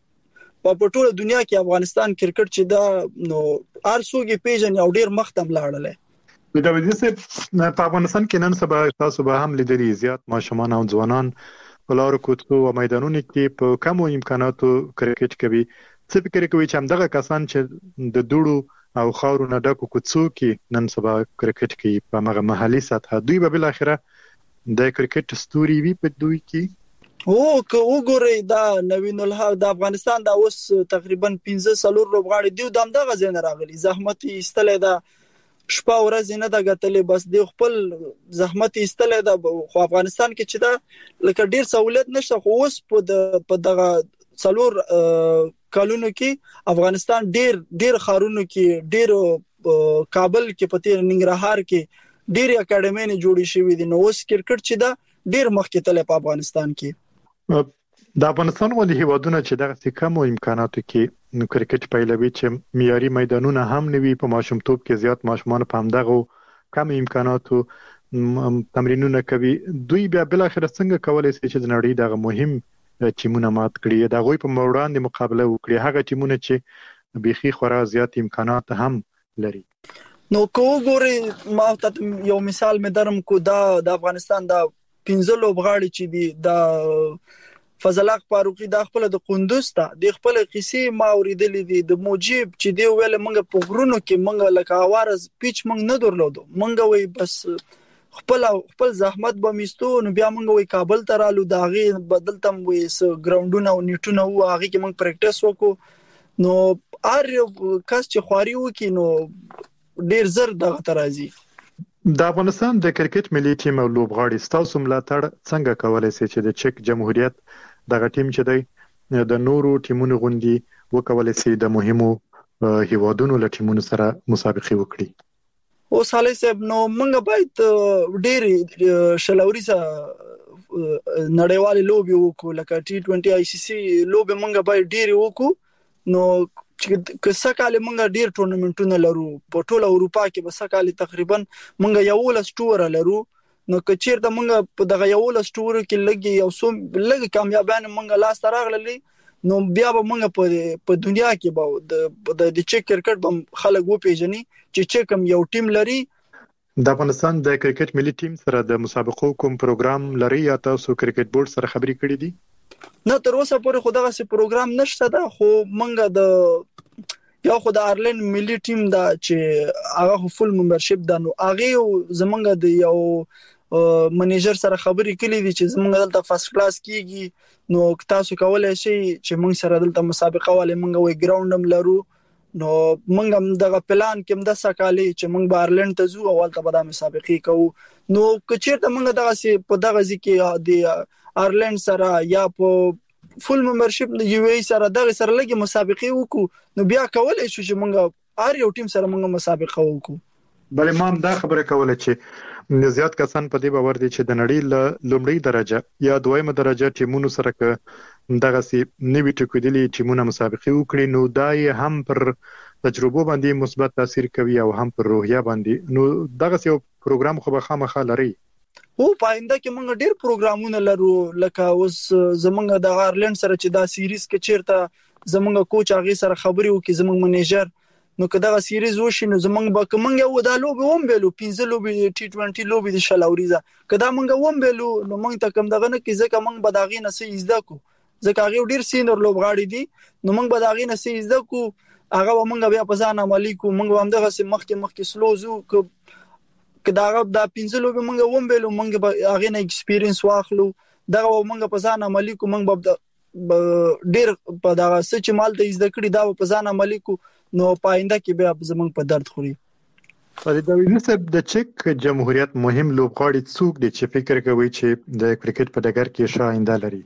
په ټوله دنیا کې افغانستان کرکټ چې دا نو ارسوګي پیژن یو ډیر مختم لاړل. دا وځي چې په افغانستان کې نن سبا تاسو به هم لیدلی زیات ماشومان او ځوانان په لارو کوڅو او میدانونو کې په کمو امکاناتو کرکټ کوي. څه فکر کوي چې همدغه کسان چې د دوړو او خاورو نه ډکو کوڅو کې نن سبا کرکټ کوي په هغه محلي سطح، دوی به بل اخره د کرکټ ستوري وي په دوی کې؟ او که وګورئ دا نوین الحق د افغانستان دا اوس تقریبا پنځه سلور لوبغاړي دی د همدغه ځای نه راغلي، زحمت ایستلې ده، شپه ورځ نه د غتلې، بس دی خپل زحمت ایستلې ده. خو افغانستان کې چې دا لکه ډیر سہولت نشته، خو اوس په د په دغه سلور کالونو کې افغانستان ډیر ډیر خارونو کې ډیر کابل کې پته ننګرهار کې ډیر اکیډمي نه جوړې شوې دي، نو اوس کرکټ چې دا ډیر مخکې تللی په افغانستان کې. د افغانستان غوندې هیوادونه چې دغه کم امکاناتو کې نو کرکټ پیلوي چې معیاري میدانونه هم نوي، په ماشومتوب کې زیات ماشومان په همدغه کم امکاناتو تمرینونه کوي، دوی بیا بل اخر څنګه کولای شي چې د نړۍ دغه مهم ټیمونه مات کړي، د غوي په وړاندې مقابله وکړي، هغه ټیمونه چې بيخي خورا زیات امکانات هم لري؟ نو کو ګوري ما ته یو مثال مې درم کو دا د افغانستان دا پنځه لوبغاړي چې دي دا فضل حق فاروقي د خپل د قندوز ته د خپل قصې ما اوریدلې دي، د موجب چې دی ویل منګه په غرونو کې منګه لکه اوارز پیچ منګ نه درلودو، منګه وي بس خپل خپل زحمت به میستو، نو بیا منګه وي کابل ته رالو داغي بدلتم وي س ګراوندونه او نیټونه و هغه کې منګ پریکټیس وکړو، نو ار کس چې خواري وکي نو ډیر زر دغه ترازی. د افغانستان د کرکټ ملي ټیم او لوبغاړي ستاسو ملاتړ څنګه کولای شي چې د چک جمهوریت دغه ټیم چې دی د نورو ټیمونو غوندي وکولای شي د مهمو هیوادونو له ټیمونو سره مسابقه وکړي؟ او صالح صاحب نو موږ باید ډېر شلوريسه نړیوالې لوبي وکړو لکه ټي ټوئنټي آی سی سی لوبي موږ باید ډېر وکړو. نو که سکهاله موږ ډېر ټورنمنټونه لرو په ټوله اروپا کې، به سکهاله تقریبا موږ یو لس ټور لرو. نو که چیرته موږ په دغه یو لس ټور کې لګي یو سو لګي کامیابانه موږ لاس راغلي، نو بیا به موږ په په دنیا کې به د د چک کرکټ به خلک و پیژني چې چک هم یو ټیم لري. د افغانستان د کرکټ ملي ټیم سره د مسابقو کوم پروګرام لري یا تاسو کرکټ بورډ سره خبرې کړې دي؟ نه تر اوسه پورې خو دغه سي پروګرام نشته ده، خو موږ د یو خو د آیرلند ملي ټیم دا چې هغه فل ممبرشپ ده، نو هغه زمونږ د یو منیجر سره خبرې کړې دي چې زمونږ دلته فرست کلاس کیږي، نو تاسو کولای شئ چې موږ سره دلته مسابقه والے موږ وی ګراوند هم لرو. نو موږ هم دغه پلان کې هم د سکهاله چې موږ به آیرلند ته ځو او ولته به د مسابقه کوو. نو که چیرته موږ دغه سي په دغه ځکه د آیرلند سره یا په فل ممبرشپ د یو ای سره دغه سره لګي مسابقه وکړو، نو بیا کولای شو چې موږ هر یو ټیم سره موږ مسابقه وکړو. بلې ما هم دا خبره کوله چې زیات کسان په دې باور دي چې د نړۍ له لومړۍ درجه یا دویمه درجه ټیمونو سره ک دغه سي نوی ټکودلي ټیمونه مسابقه وکړي، نو دا یې هم پر تجربه باندې مثبت تاثیر کوي او هم پر روحیه باندې. نو دغه سي پروګرام خو به خامخا لري. او پاینده کې موږ ډېر پروګرامونه لرو، لکه اوس زمونږ د آیرلند سره چې دا سیریز کې چیرته زمونږ کوچ هغه سره خبري وکړي زمونږ منیجر، نو که دغه سیریز وشي نو زمونږ به کومنګ یو د لوبي هم بیلو پنځه لوبي ټي ټوئنټي لوبي د شلاوريزه کدا مونږ هم بیلو، نو مونږ ته کوم دغه نه کې ځکه مونږ به داغې نه سي زده کو، ځکه هغه ډیر سینر لوبغاړي دي، نو مونږ به داغې نه سي زده کو، هغه مونږ بیا په ځان عملي کو، مونږ هم دغه سي مخکې مخکې سلوزو ک دا د پنځه لوبي مونږ هم بیلو، مونږ به هغه نه ایکسپیرینس واخلو، دغه مونږ په ځان عملي کو، مونږ به ډیر په دغه سچ مال ته زده کړی دا په ځان عملي کو، نو پاینده کې بیا زمونږ په درد خوري. فرید صاحب د چک جمهوریت مهم لوبغاړي څوک دي چې فکر کوي چې د کرکټ په ډګر کې ښه آینده لري؟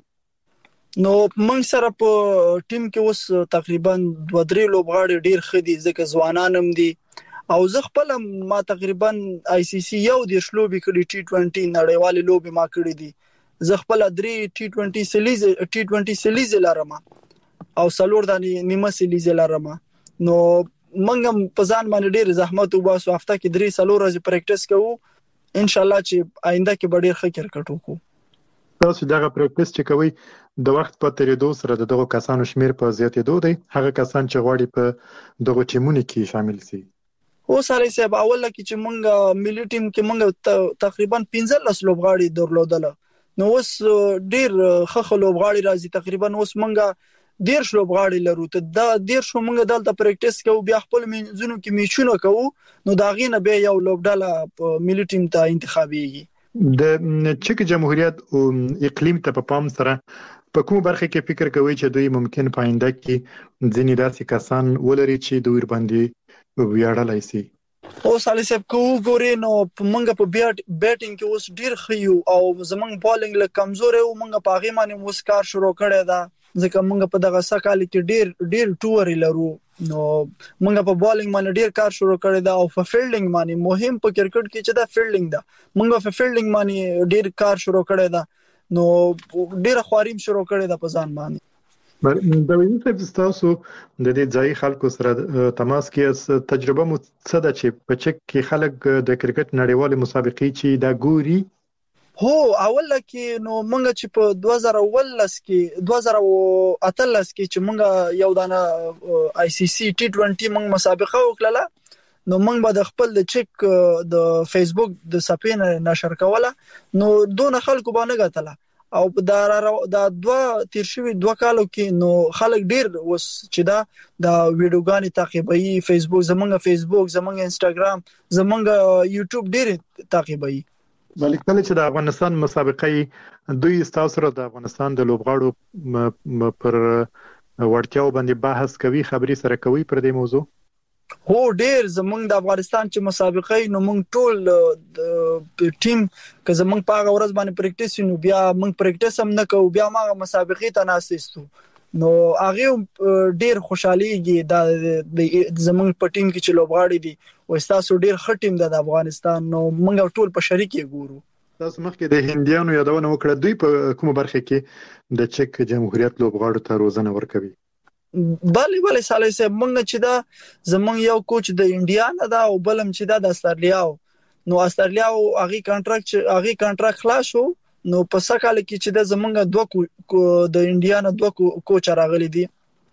نو موږ سره په ټیم کې اوس تقریبا دوه درې لوبغاړي ډیر ښه دي، ځکه ځوانان هم دي، او زه خپل ما تقریبا آی سی سی یو د شلوبي کړي ټي ټوئنټي نړیوالې لوبي ما کړې دي، زه خپل درې ټي ټوئنټي سیریز ټي ټوئنټي سیریز لرم او څلور د نیمه سیریز لرم. نو موږ هم په ځان باندې ډېر زحمت وباسو، هفته کې درې څلور ورځې پریکټیس کوو، ان شاء الله چې آینده کې به ډېر ښه کرکټ وکړو. تاسو دغه پریکټیس چې کوي د وخت په تیریدو سره دغه کسانو شمیر په زیاتېدو دی، هغه کسان چې غواړي په دغه ټیمونو کې شامل شي؟ او سره صاحب اول کې چې موږ ملي ټیم کې موږ تقریبا پنځه لس لوبغاړي درلودل، نو اوس ډېر ښه لوبغاړي راځي، تقریبا اوس موږ ډیر لوبغاړي لرو، ته دا ډیر شو موږ دلته پریکټیس کوو، بیا خپل منځونو کې میچونه کوو، نو دا غینه به یو لوبډاله ملي ټیم ته انتخابيږي. د چک جمهوریت او اقلیم ته په پام سره په کوم برخه کې فکر کوي چې دوی ممکن پاینده کې ځینې داسې کسان ولري چې دوی باندې ویاړلای شي؟ او صالح صاحب کو ګورې نو موږ په بیټینګ کې اوس ډیر خيو او زمنګ بالینګ له کمزور او موږ په هغه باندې مسکار شروع کړی دا، ځکه موږ په دغه سکهاله کې ډیر ډیر ټور لرو، نو موږ په بالینګ باندې ډیر کار شروع کړی دا، او په فیلډینګ باندې مهم په کرکټ کې چې دا فیلډینګ ده، موږ په فیلډینګ باندې ډیر کار شروع کړی دا، نو ډیر خواریم شروع کړی دا په ځان باندې. د وینې صاحب تاسو د دې ځای خلکو سره تماس کې تجربه مو څه ده چې په چک کې خلک د کرکټ نړیوالې مسابقې چې دا ګوري؟ هو اول کې نو موږ چې په دوه زره ولس کې دوه زره اتلس کې چې موږ یو دانه آی سی سی ټي ټوئنټي موږ مسابقه وکړه، نو موږ به د خپل د چک د فیسبوک د صفحې نه نشر کوله، نو دونه خلکو باندې غتله، او دا دا دوه تیر شوی دوه کالو کې نو خلک ډیر وس چې دا د ویډیوګانې تعقیبوي، فیسبوک زمونږ فیسبوک زمونږ انستګرام زمونږ یوټیوب ډیر تعقیبوي. بلکې کله چې د افغانستان مسابقې دوی تاسو سره د افغانستان د لوبغاړو پر وړتیاو باندې بحث کوي، خبري سره کوي پر دې موضوع؟ هو ډیر زمونږ د افغانستان چې مسابقه نو مونږ ټول د ټیم که زمونږ په هغه ورځ باندې پریکټیس نو بیا مونږ پریکټیس هم نه کوو بیا ما مسابقه ته ناسېستو نو هغه ډیر خوشحاليږي د زمونږ په ټیم کې چې لوبغاړي دي او تاسو ډیر ښه ټیم د افغانستان نو مونږ ټول په شریک ګورو. تاسو مخکې د هندیانو یادونه وکړه دوی په کومه برخه کې د چک جمهوریت لوبغاړو ته روزنه ورکوي؟ بله بله صالح صاحب مونږ چې دا زمونږ یو کوچ د انډیا نه دا او بلم چې دا د استرالیا نو استرالیا او هغه کانټراکټ هغه کانټراکټ خلاص شو نو په سکهال کې چې دا زمونږ دوه د انډیا نه دوه کوچ راغلي دي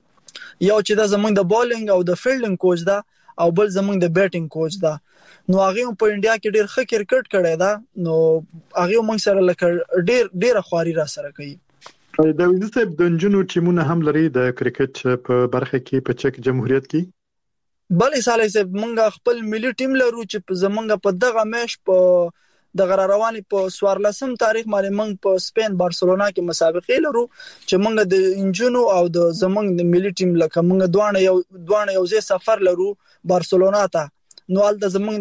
یو چې دا زمونږ د بولینګ او د فیلډینګ کوچ دا او بل زمونږ د بیټینګ کوچ دا نو هغه په انډیا کې ډیر ښه کرکټ کړی دا نو هغه مونږ سره لکه ډیر ډیر خواري را سره کوي. د وینځ صاحب د جنونو ټیمونه هم لري د کرکټ په برخه کې په چک جمهوریت کې؟ بلې صالح صاحب مونږ خپل ملي ټیم لرو چې زمونږ په دغه میش په د غرارواني په سوارلسم تاریخ باندې مونږ په سپین بارسلونا کې مسابقې لرو چې مونږ د انجونو او د زمونږ د ملي ټیم لکه مونږ دوه یو دوه یو ځای سفر لرو بارسلونا ته نو الته زمونږ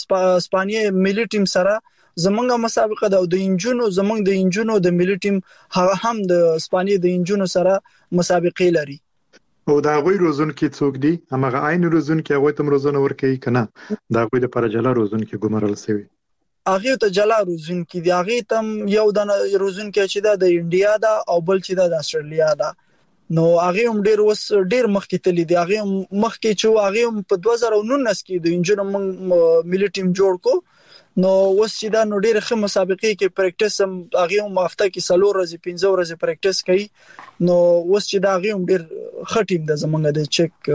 د اسپانیې ملي ټیم سره زمونږه مسابقه ده او د انجونو زمونږ د انجونو د ملي ټیم هغه هم د اسپانیې د انجونو سره مسابقې لري. او دا غوي روزون کې څوک دي هغه عین روزون کې هغه تم روزونه ورکوي کنه دا غوي د پرجلا روزون کې ګمرل سوي هغه ته جلا روزون کې دی هغه تم یو د روزون کې چې دا د انډیا دا او بل چې دا د استرالیا دا نو هغه هم ډیر وس ډیر مخکې تللی دی هغه مخکې چې هغه په دوه زره نولس کې د انجونو ملي ټیم جوړ کو نو اوس چې دا نو ډېر ښه مسابقې کې پریکټیس هم هغه هم هفته کې څلور ورځې پنځه ورځې پریکټیس کوي نو اوس چې دا هغه هم ډېر ښه ټیم ده زمونږ د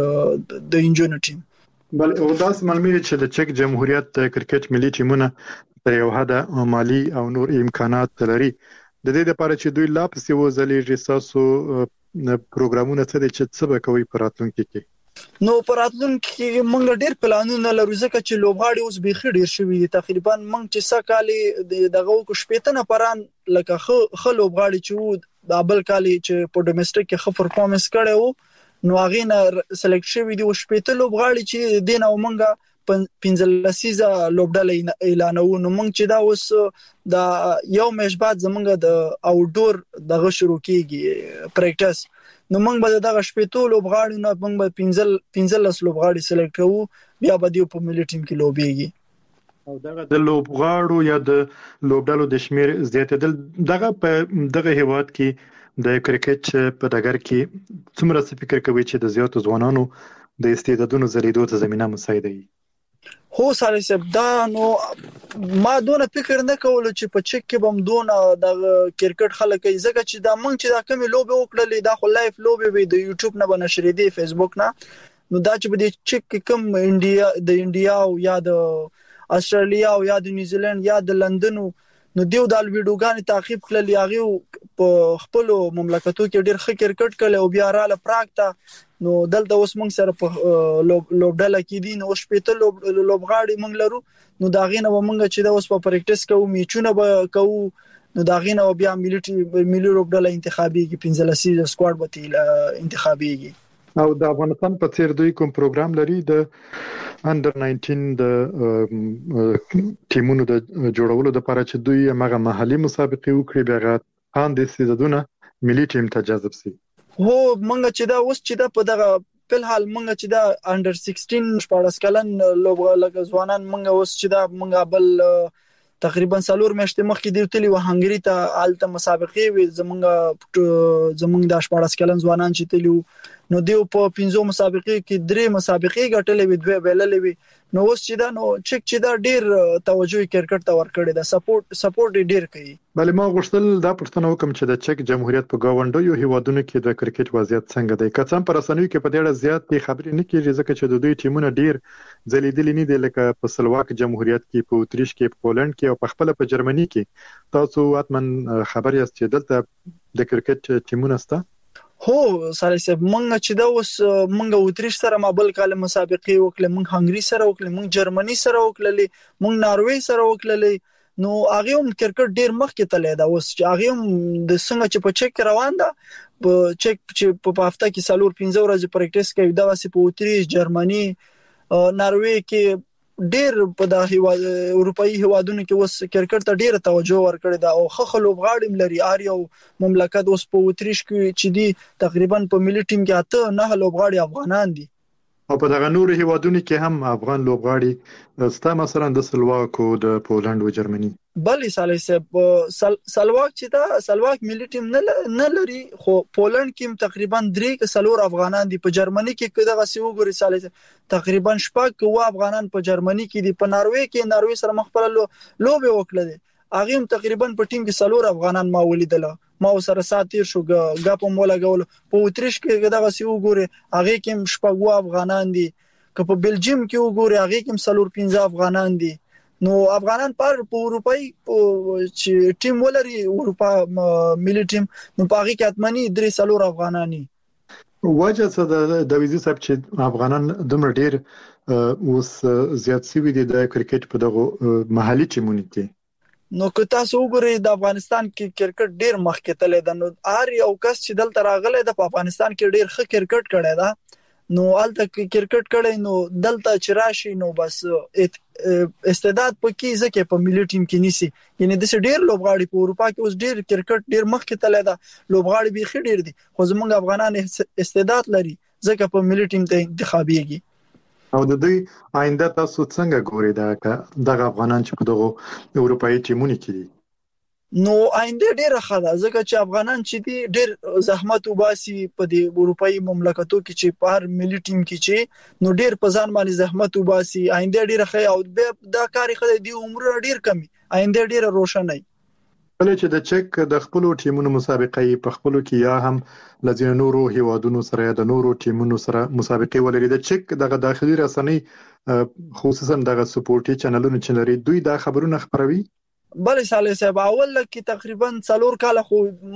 چک د انجونو ټیم. بل او داس معلومه چې د چک جمهوریت کرکټ ملي ټیمونه تر یو حد مالی او نور امکانات لري د دې لپاره چې دوی لا پسې وځلې رساسو پروګرامونه څه دي چې څه به کوي په راتلونکي کې؟ نو پراتلون کې مونږ ډېر پلانونه لرو ځکه چې لوبغاړي اوس بيخي ډېر شوي دي تقریبا مونږ چې سکهالي دغه کو شپېته پران لکه خو لوبغاړي چې د ابل کالي چې په ډومېسټک کې خو پرفورمنس کړي وو نو هغه نه سلیکټ شوي دي او شپېته لوبغاړي چې دین او مونږه پنځلسیزه لوبډله اعلانو نو مونږ چې دا اوس د یو میش بعد زمونږ د آوټډور دغه شروع کیږي پریکټیس نو مونږ به دغه شپېتو لوبغاړي نه مونږ به پنځل پنځلس لوبغاړي سلیکټ کوو بیا به دی په ملي ټیم کې لوبيږي او دغه د لوبغاړو یا د لوبډلو د شمیر زیاتېدل دغه په دغه هیواد کې د کرکټ په ډګر کې څومره څه فکر کوي چې د زیاتو ځوانانو د استعدادونو زریدو ته زمينه مساعده وي؟ هو سره سب دا نو ما دونه فکر نه کول چې په چک کې بم دونه د کرکټ خلک ځکه چې دا مونږ چې دا کمی لوبه وکړلې دا خو لایف لوبه وي د یوټیوب نه بنشرې دي فیسبوک نه نو دا چې په دې چک کې کم انډیا د انډیا او یا د استرالیا او یا د نیوزیلند یا د لندن نو دیو د ویډیوګان تعقیب کړل یاغي په خپل مملکتو کې ډېر ښه کرکټ کړل او بیا رااله پراکټه نو دلته اوس موږ سره په لوبډله کې دي نو شپېته لوبغاړي موږ لرو نو دا غینه موږ چې دا اوس په پریکټیس کوو میچونه به کوو نو دا غینه بیا ملي ملي لوبډله انتخابيږي پنځلسي سکواډ به انتخابيږي او د افغانستان په څیر دوی کوم پروګرام لري د انډر ناینټین د ټیمونو د جوړولو لپاره چې دوی هغه محلي مسابقې وکړي بیا غاندې سیزدونه ملي ټیم ته جذب شي؟ هو مونږ چې دا اوس چې دا په دغه په حال مونږ چې دا انډر سیکسټین شپږ کلن لوبغاړي ځوانان مونږ اوس چې دا مونږ بل تقریبا څلور میاشتې مخکې دی تللی و هنګری ته آلته مسابقې وي زمونږ زمونږ د شپږ کلن ځوانان چې تللی نو دیو په پنځو مسابقې کې درې مسابقې ګټلې وي دوه بیللې وي نو اوس چې دا نو چک چې دا ډیر توجه کرکټ ته ورکړي دا سپورټ سپورټ ډیر کوي. بلې ما غوښتل دا پوښتنه وکم چې د چک جمهوریت په گاونډیو هیوادونو کې د کرکټ وضعیت څنګه دی؟ که څنګه پر رسنیو کې په ډېر زیات خبرې نه کیږي ځکه چې د دوی ټیمونه ډیر ځلیدلې نه دي لکه په سلواک جمهوریت کې په اتریش کې په پولند کې او په خپل په جرمني کې تاسو اتمن خبر یاست چې دلته د کرکټ ټیمونه سته؟ هو سره سب مونږ چې دا اوس مونږ اتریش سره مابل کاله مسابقې وکړې مونږ هنګری سره وکړې مونږ جرمني سره وکړلې مونږ ناروې سره وکړلې نو هغه هم کرکټ ډیر مخکې تللی دا اوس چې هغه هم د څنګه چې په چک روان ده په چک چې په هفته کې څلور پنځه ورځې پریکټیس کوي دا واسه په اتریش جرمني ناروې کې ډیر په د هیواد اروپאי هیوادونو کې اوس کرکټ ته ډیره توجه ورکړې ده او خخ لوبغاړي لري آریو مملکت اوس په اتریش کې چې دی تقریبا په ملي ټیم کې اته نه لوبغاړي افغانان دي او په دغه نور هیوادونو کې هم افغان لوبغاړي ستا مثلا د سلواک او د پولند او جرمني بلې سالي صاحب سلواک چې دا سلواک ملي ټیم نه لري خو پولند کې تقریبا درې سلور افغانان دي په جرمني کې دغه سی وګوري سالي تقریبا شپږ و افغانان په جرمني کې دي په ناروې کې ناروې سره مخبل لوبه وکړه دي اغه تقریبا په ټیم کې سلور افغانان ما ولیدل ما سره ساتیر شو غاپم ولا غول په اتریش کې دغه سی وګوري اغه کې شپږ و افغانان دي که په بلجیم کې وګوري اغه کې سلور پنځه افغانان دي نو افغانان پر په اروپאי چې ټیم ولري اروپا ملي ټیم نو پاغي کې اتمنی درې سلور افغانانی وجه څه د دویزي صاحب چې افغانان دومره ډیر اوس زیات سوي دي د کرکټ په دغه محلي ټیمونو کې نو که تاسو وګورئ د افغانستان کې کرکټ ډیر مخکې تللی ده نو هر یو کس چې دلته راغلی د افغانستان کې ډیر ښه کرکټ کړی ده نو الته کرکټ کړي نو دلته چراشي نو بس استعداد پکې ځکه په ملي ټیم کې نيسي یعنی د ډېر لوبغاړي په اروپا کې اوس ډېر کرکټ ډېر مخکې تللی ده لوبغاړي به خې ډېر دي خو زمونږ افغانان استعداد لري ځکه په ملي ټیم ته انتخابيږي او د دې آینده تاسو څنګه ګورئ دا دغه افغانان چې په دغه اروپאי ټیمونو کې دي نو آینده ډیره ښه ده ځکه چې افغانان چې دي ډیر زحمت وباسي په دې اروپאי مملکتو کې چې په هر ملي ټیم کې چې نو ډیر په ځان باندې زحمت وباسي آینده ډیره ښه او دا کاری خدای دی عمر ډیر کمی آینده ډیره روښانه وي کله چې د چک د خپل ټیمونو مسابقې په خپل کې یا هم لزین نورو هیوادونو سره د نورو ټیمونو سره مسابقې ولري د چک دغه داخلي رسنۍ خصوصا دغه سپورټي چینلونو چې لري دوی دا خبرونه خبروي بلې سالي صاحب اول کې تقریبا څلور کال خو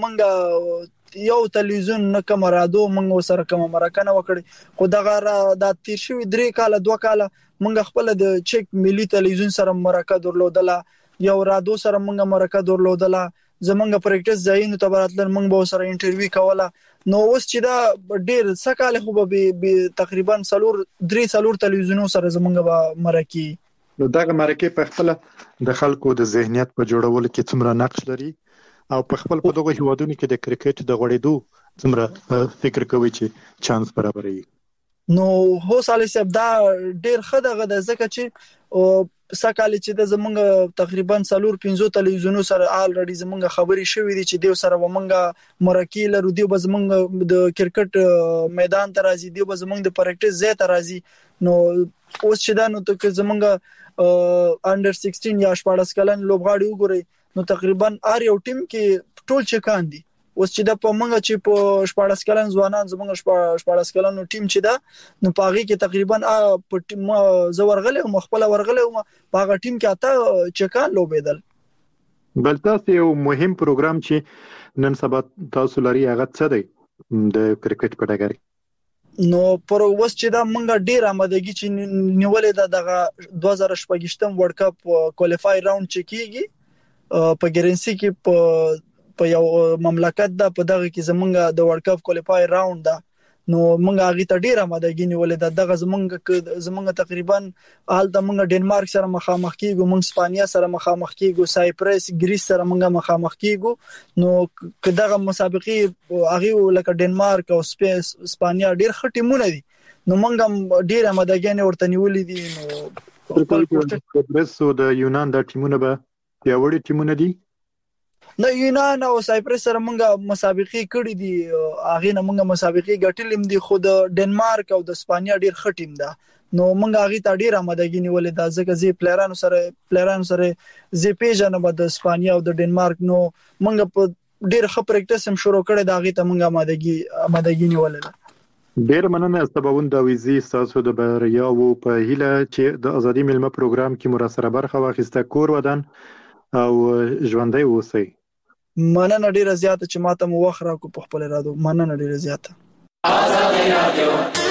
منګه یو تلویزیون نه کمرادو منګ سره کوم مرکنه وکړي خو دغه د تیر شوی درې کال دوه کال منګ خپل د چک ملي تلویزیون سره مرکه درلودله یو رادو سره منګ مرکه درلودله زمونږ پریکټیس ځایونو ته براتل منګ به سره انټرویو کوله نو اوس چې دا ډیر سکاله خو به تقریبا څلور درې څلور تلویزیونو سره زمونږ به مرکه نو دغه مرکه په خپل د خلکو د ذهنیت په جوړولو کې څومره نقش لري او په خپل په دغه هیوادونو کې د کرکټ د غوړېدو څومره فکر کوي چې چانس برابري نو هو سالي صاحب دا ډیر ښه دغه د ځکه چې سکاله چې د زمونږ تقریبا څلور پنځه تلویزیونو سره الریډي زمونږ خبري شوې دي چې دیو سره ومنګه مرکه لرو دیو به زمونږ د کرکټ میدان ته راځي دیو به زمونږ د پریکټیس ځای ته راځي نو اوس چې دا نو ته زمونږ انډر سیکسټین یا شپږ کلن لوبغاړي وګوري نو تقریبا هر یو ټیم کې ټول چکان دي اوس چې د پمنګ چې په شپږ کلن ځوانان زمونږ شپږ کلن ټیم چې دا نو پاغي کې تقریبا په ټیم زورغله او مخبل ورغله او پاغه ټیم کې اته چکان لوبېدل بل تاسو یو مهم پروګرام چې نن سبا تاسو لري هغه څه دی د کرکټ په ډګر نو پر اوس چې دا منګه ډیر آمادګي چې نیولې ده دغه دوه زره شپږم ورلد کپ کوالیفای راوند چې کیږي په ګرنسي کې په په یو مملکت دا په دغه کې زمونږ د ورلد کپ کوالیفای راوند ده نو منګه هغه ته ډیر آمادګي نیولې ده دغه زمونږ زمونږ تقریبا حال د منګه ډنمارک سره مخامخ کیږو منګ اسپانیا سره مخامخ کیږو سایپرس ګریس سره منګه مخامخ کیږو نو کداغه مسابقې هغه لکه ډنمارک او سپیس اسپانیا ډیر ښه ټیمونه دي نو منګه ډیر آمادګي ورته نیولې دي نو سایپرس او د یونان د ټیمونه به پیاوړي ټیمونه دي نو یونان او سایپرس سره منګه مسابقې کړې دي هغه نه منګه مسابقې ګټلې دي خو د ډنمارک او د اسپانیا ډیر ښه ټیم ده نو منګه هغه ته ډیر آمادګي نیولې ده ځکه زی پلیرانو سره پلیرانو سره زی پیژنه به د اسپانیا او د ډنمارک نو منګه په ډیر ښه پریکټیس هم شروع کړې ده هغه ته منګه آمادګي آمادګي نیولې ده ډیر مننه سباوند د ویزي تاسو د بریا او په هیله چې د ازادي ملما پروګرام کې مراسله برخه واخیسته کور ودان او ژوندۍ اوسئ مننه ډیره زیاته چې ماته مو وخت راکو په خپل رادیو مننه ډیره زیاته ازادي رادیو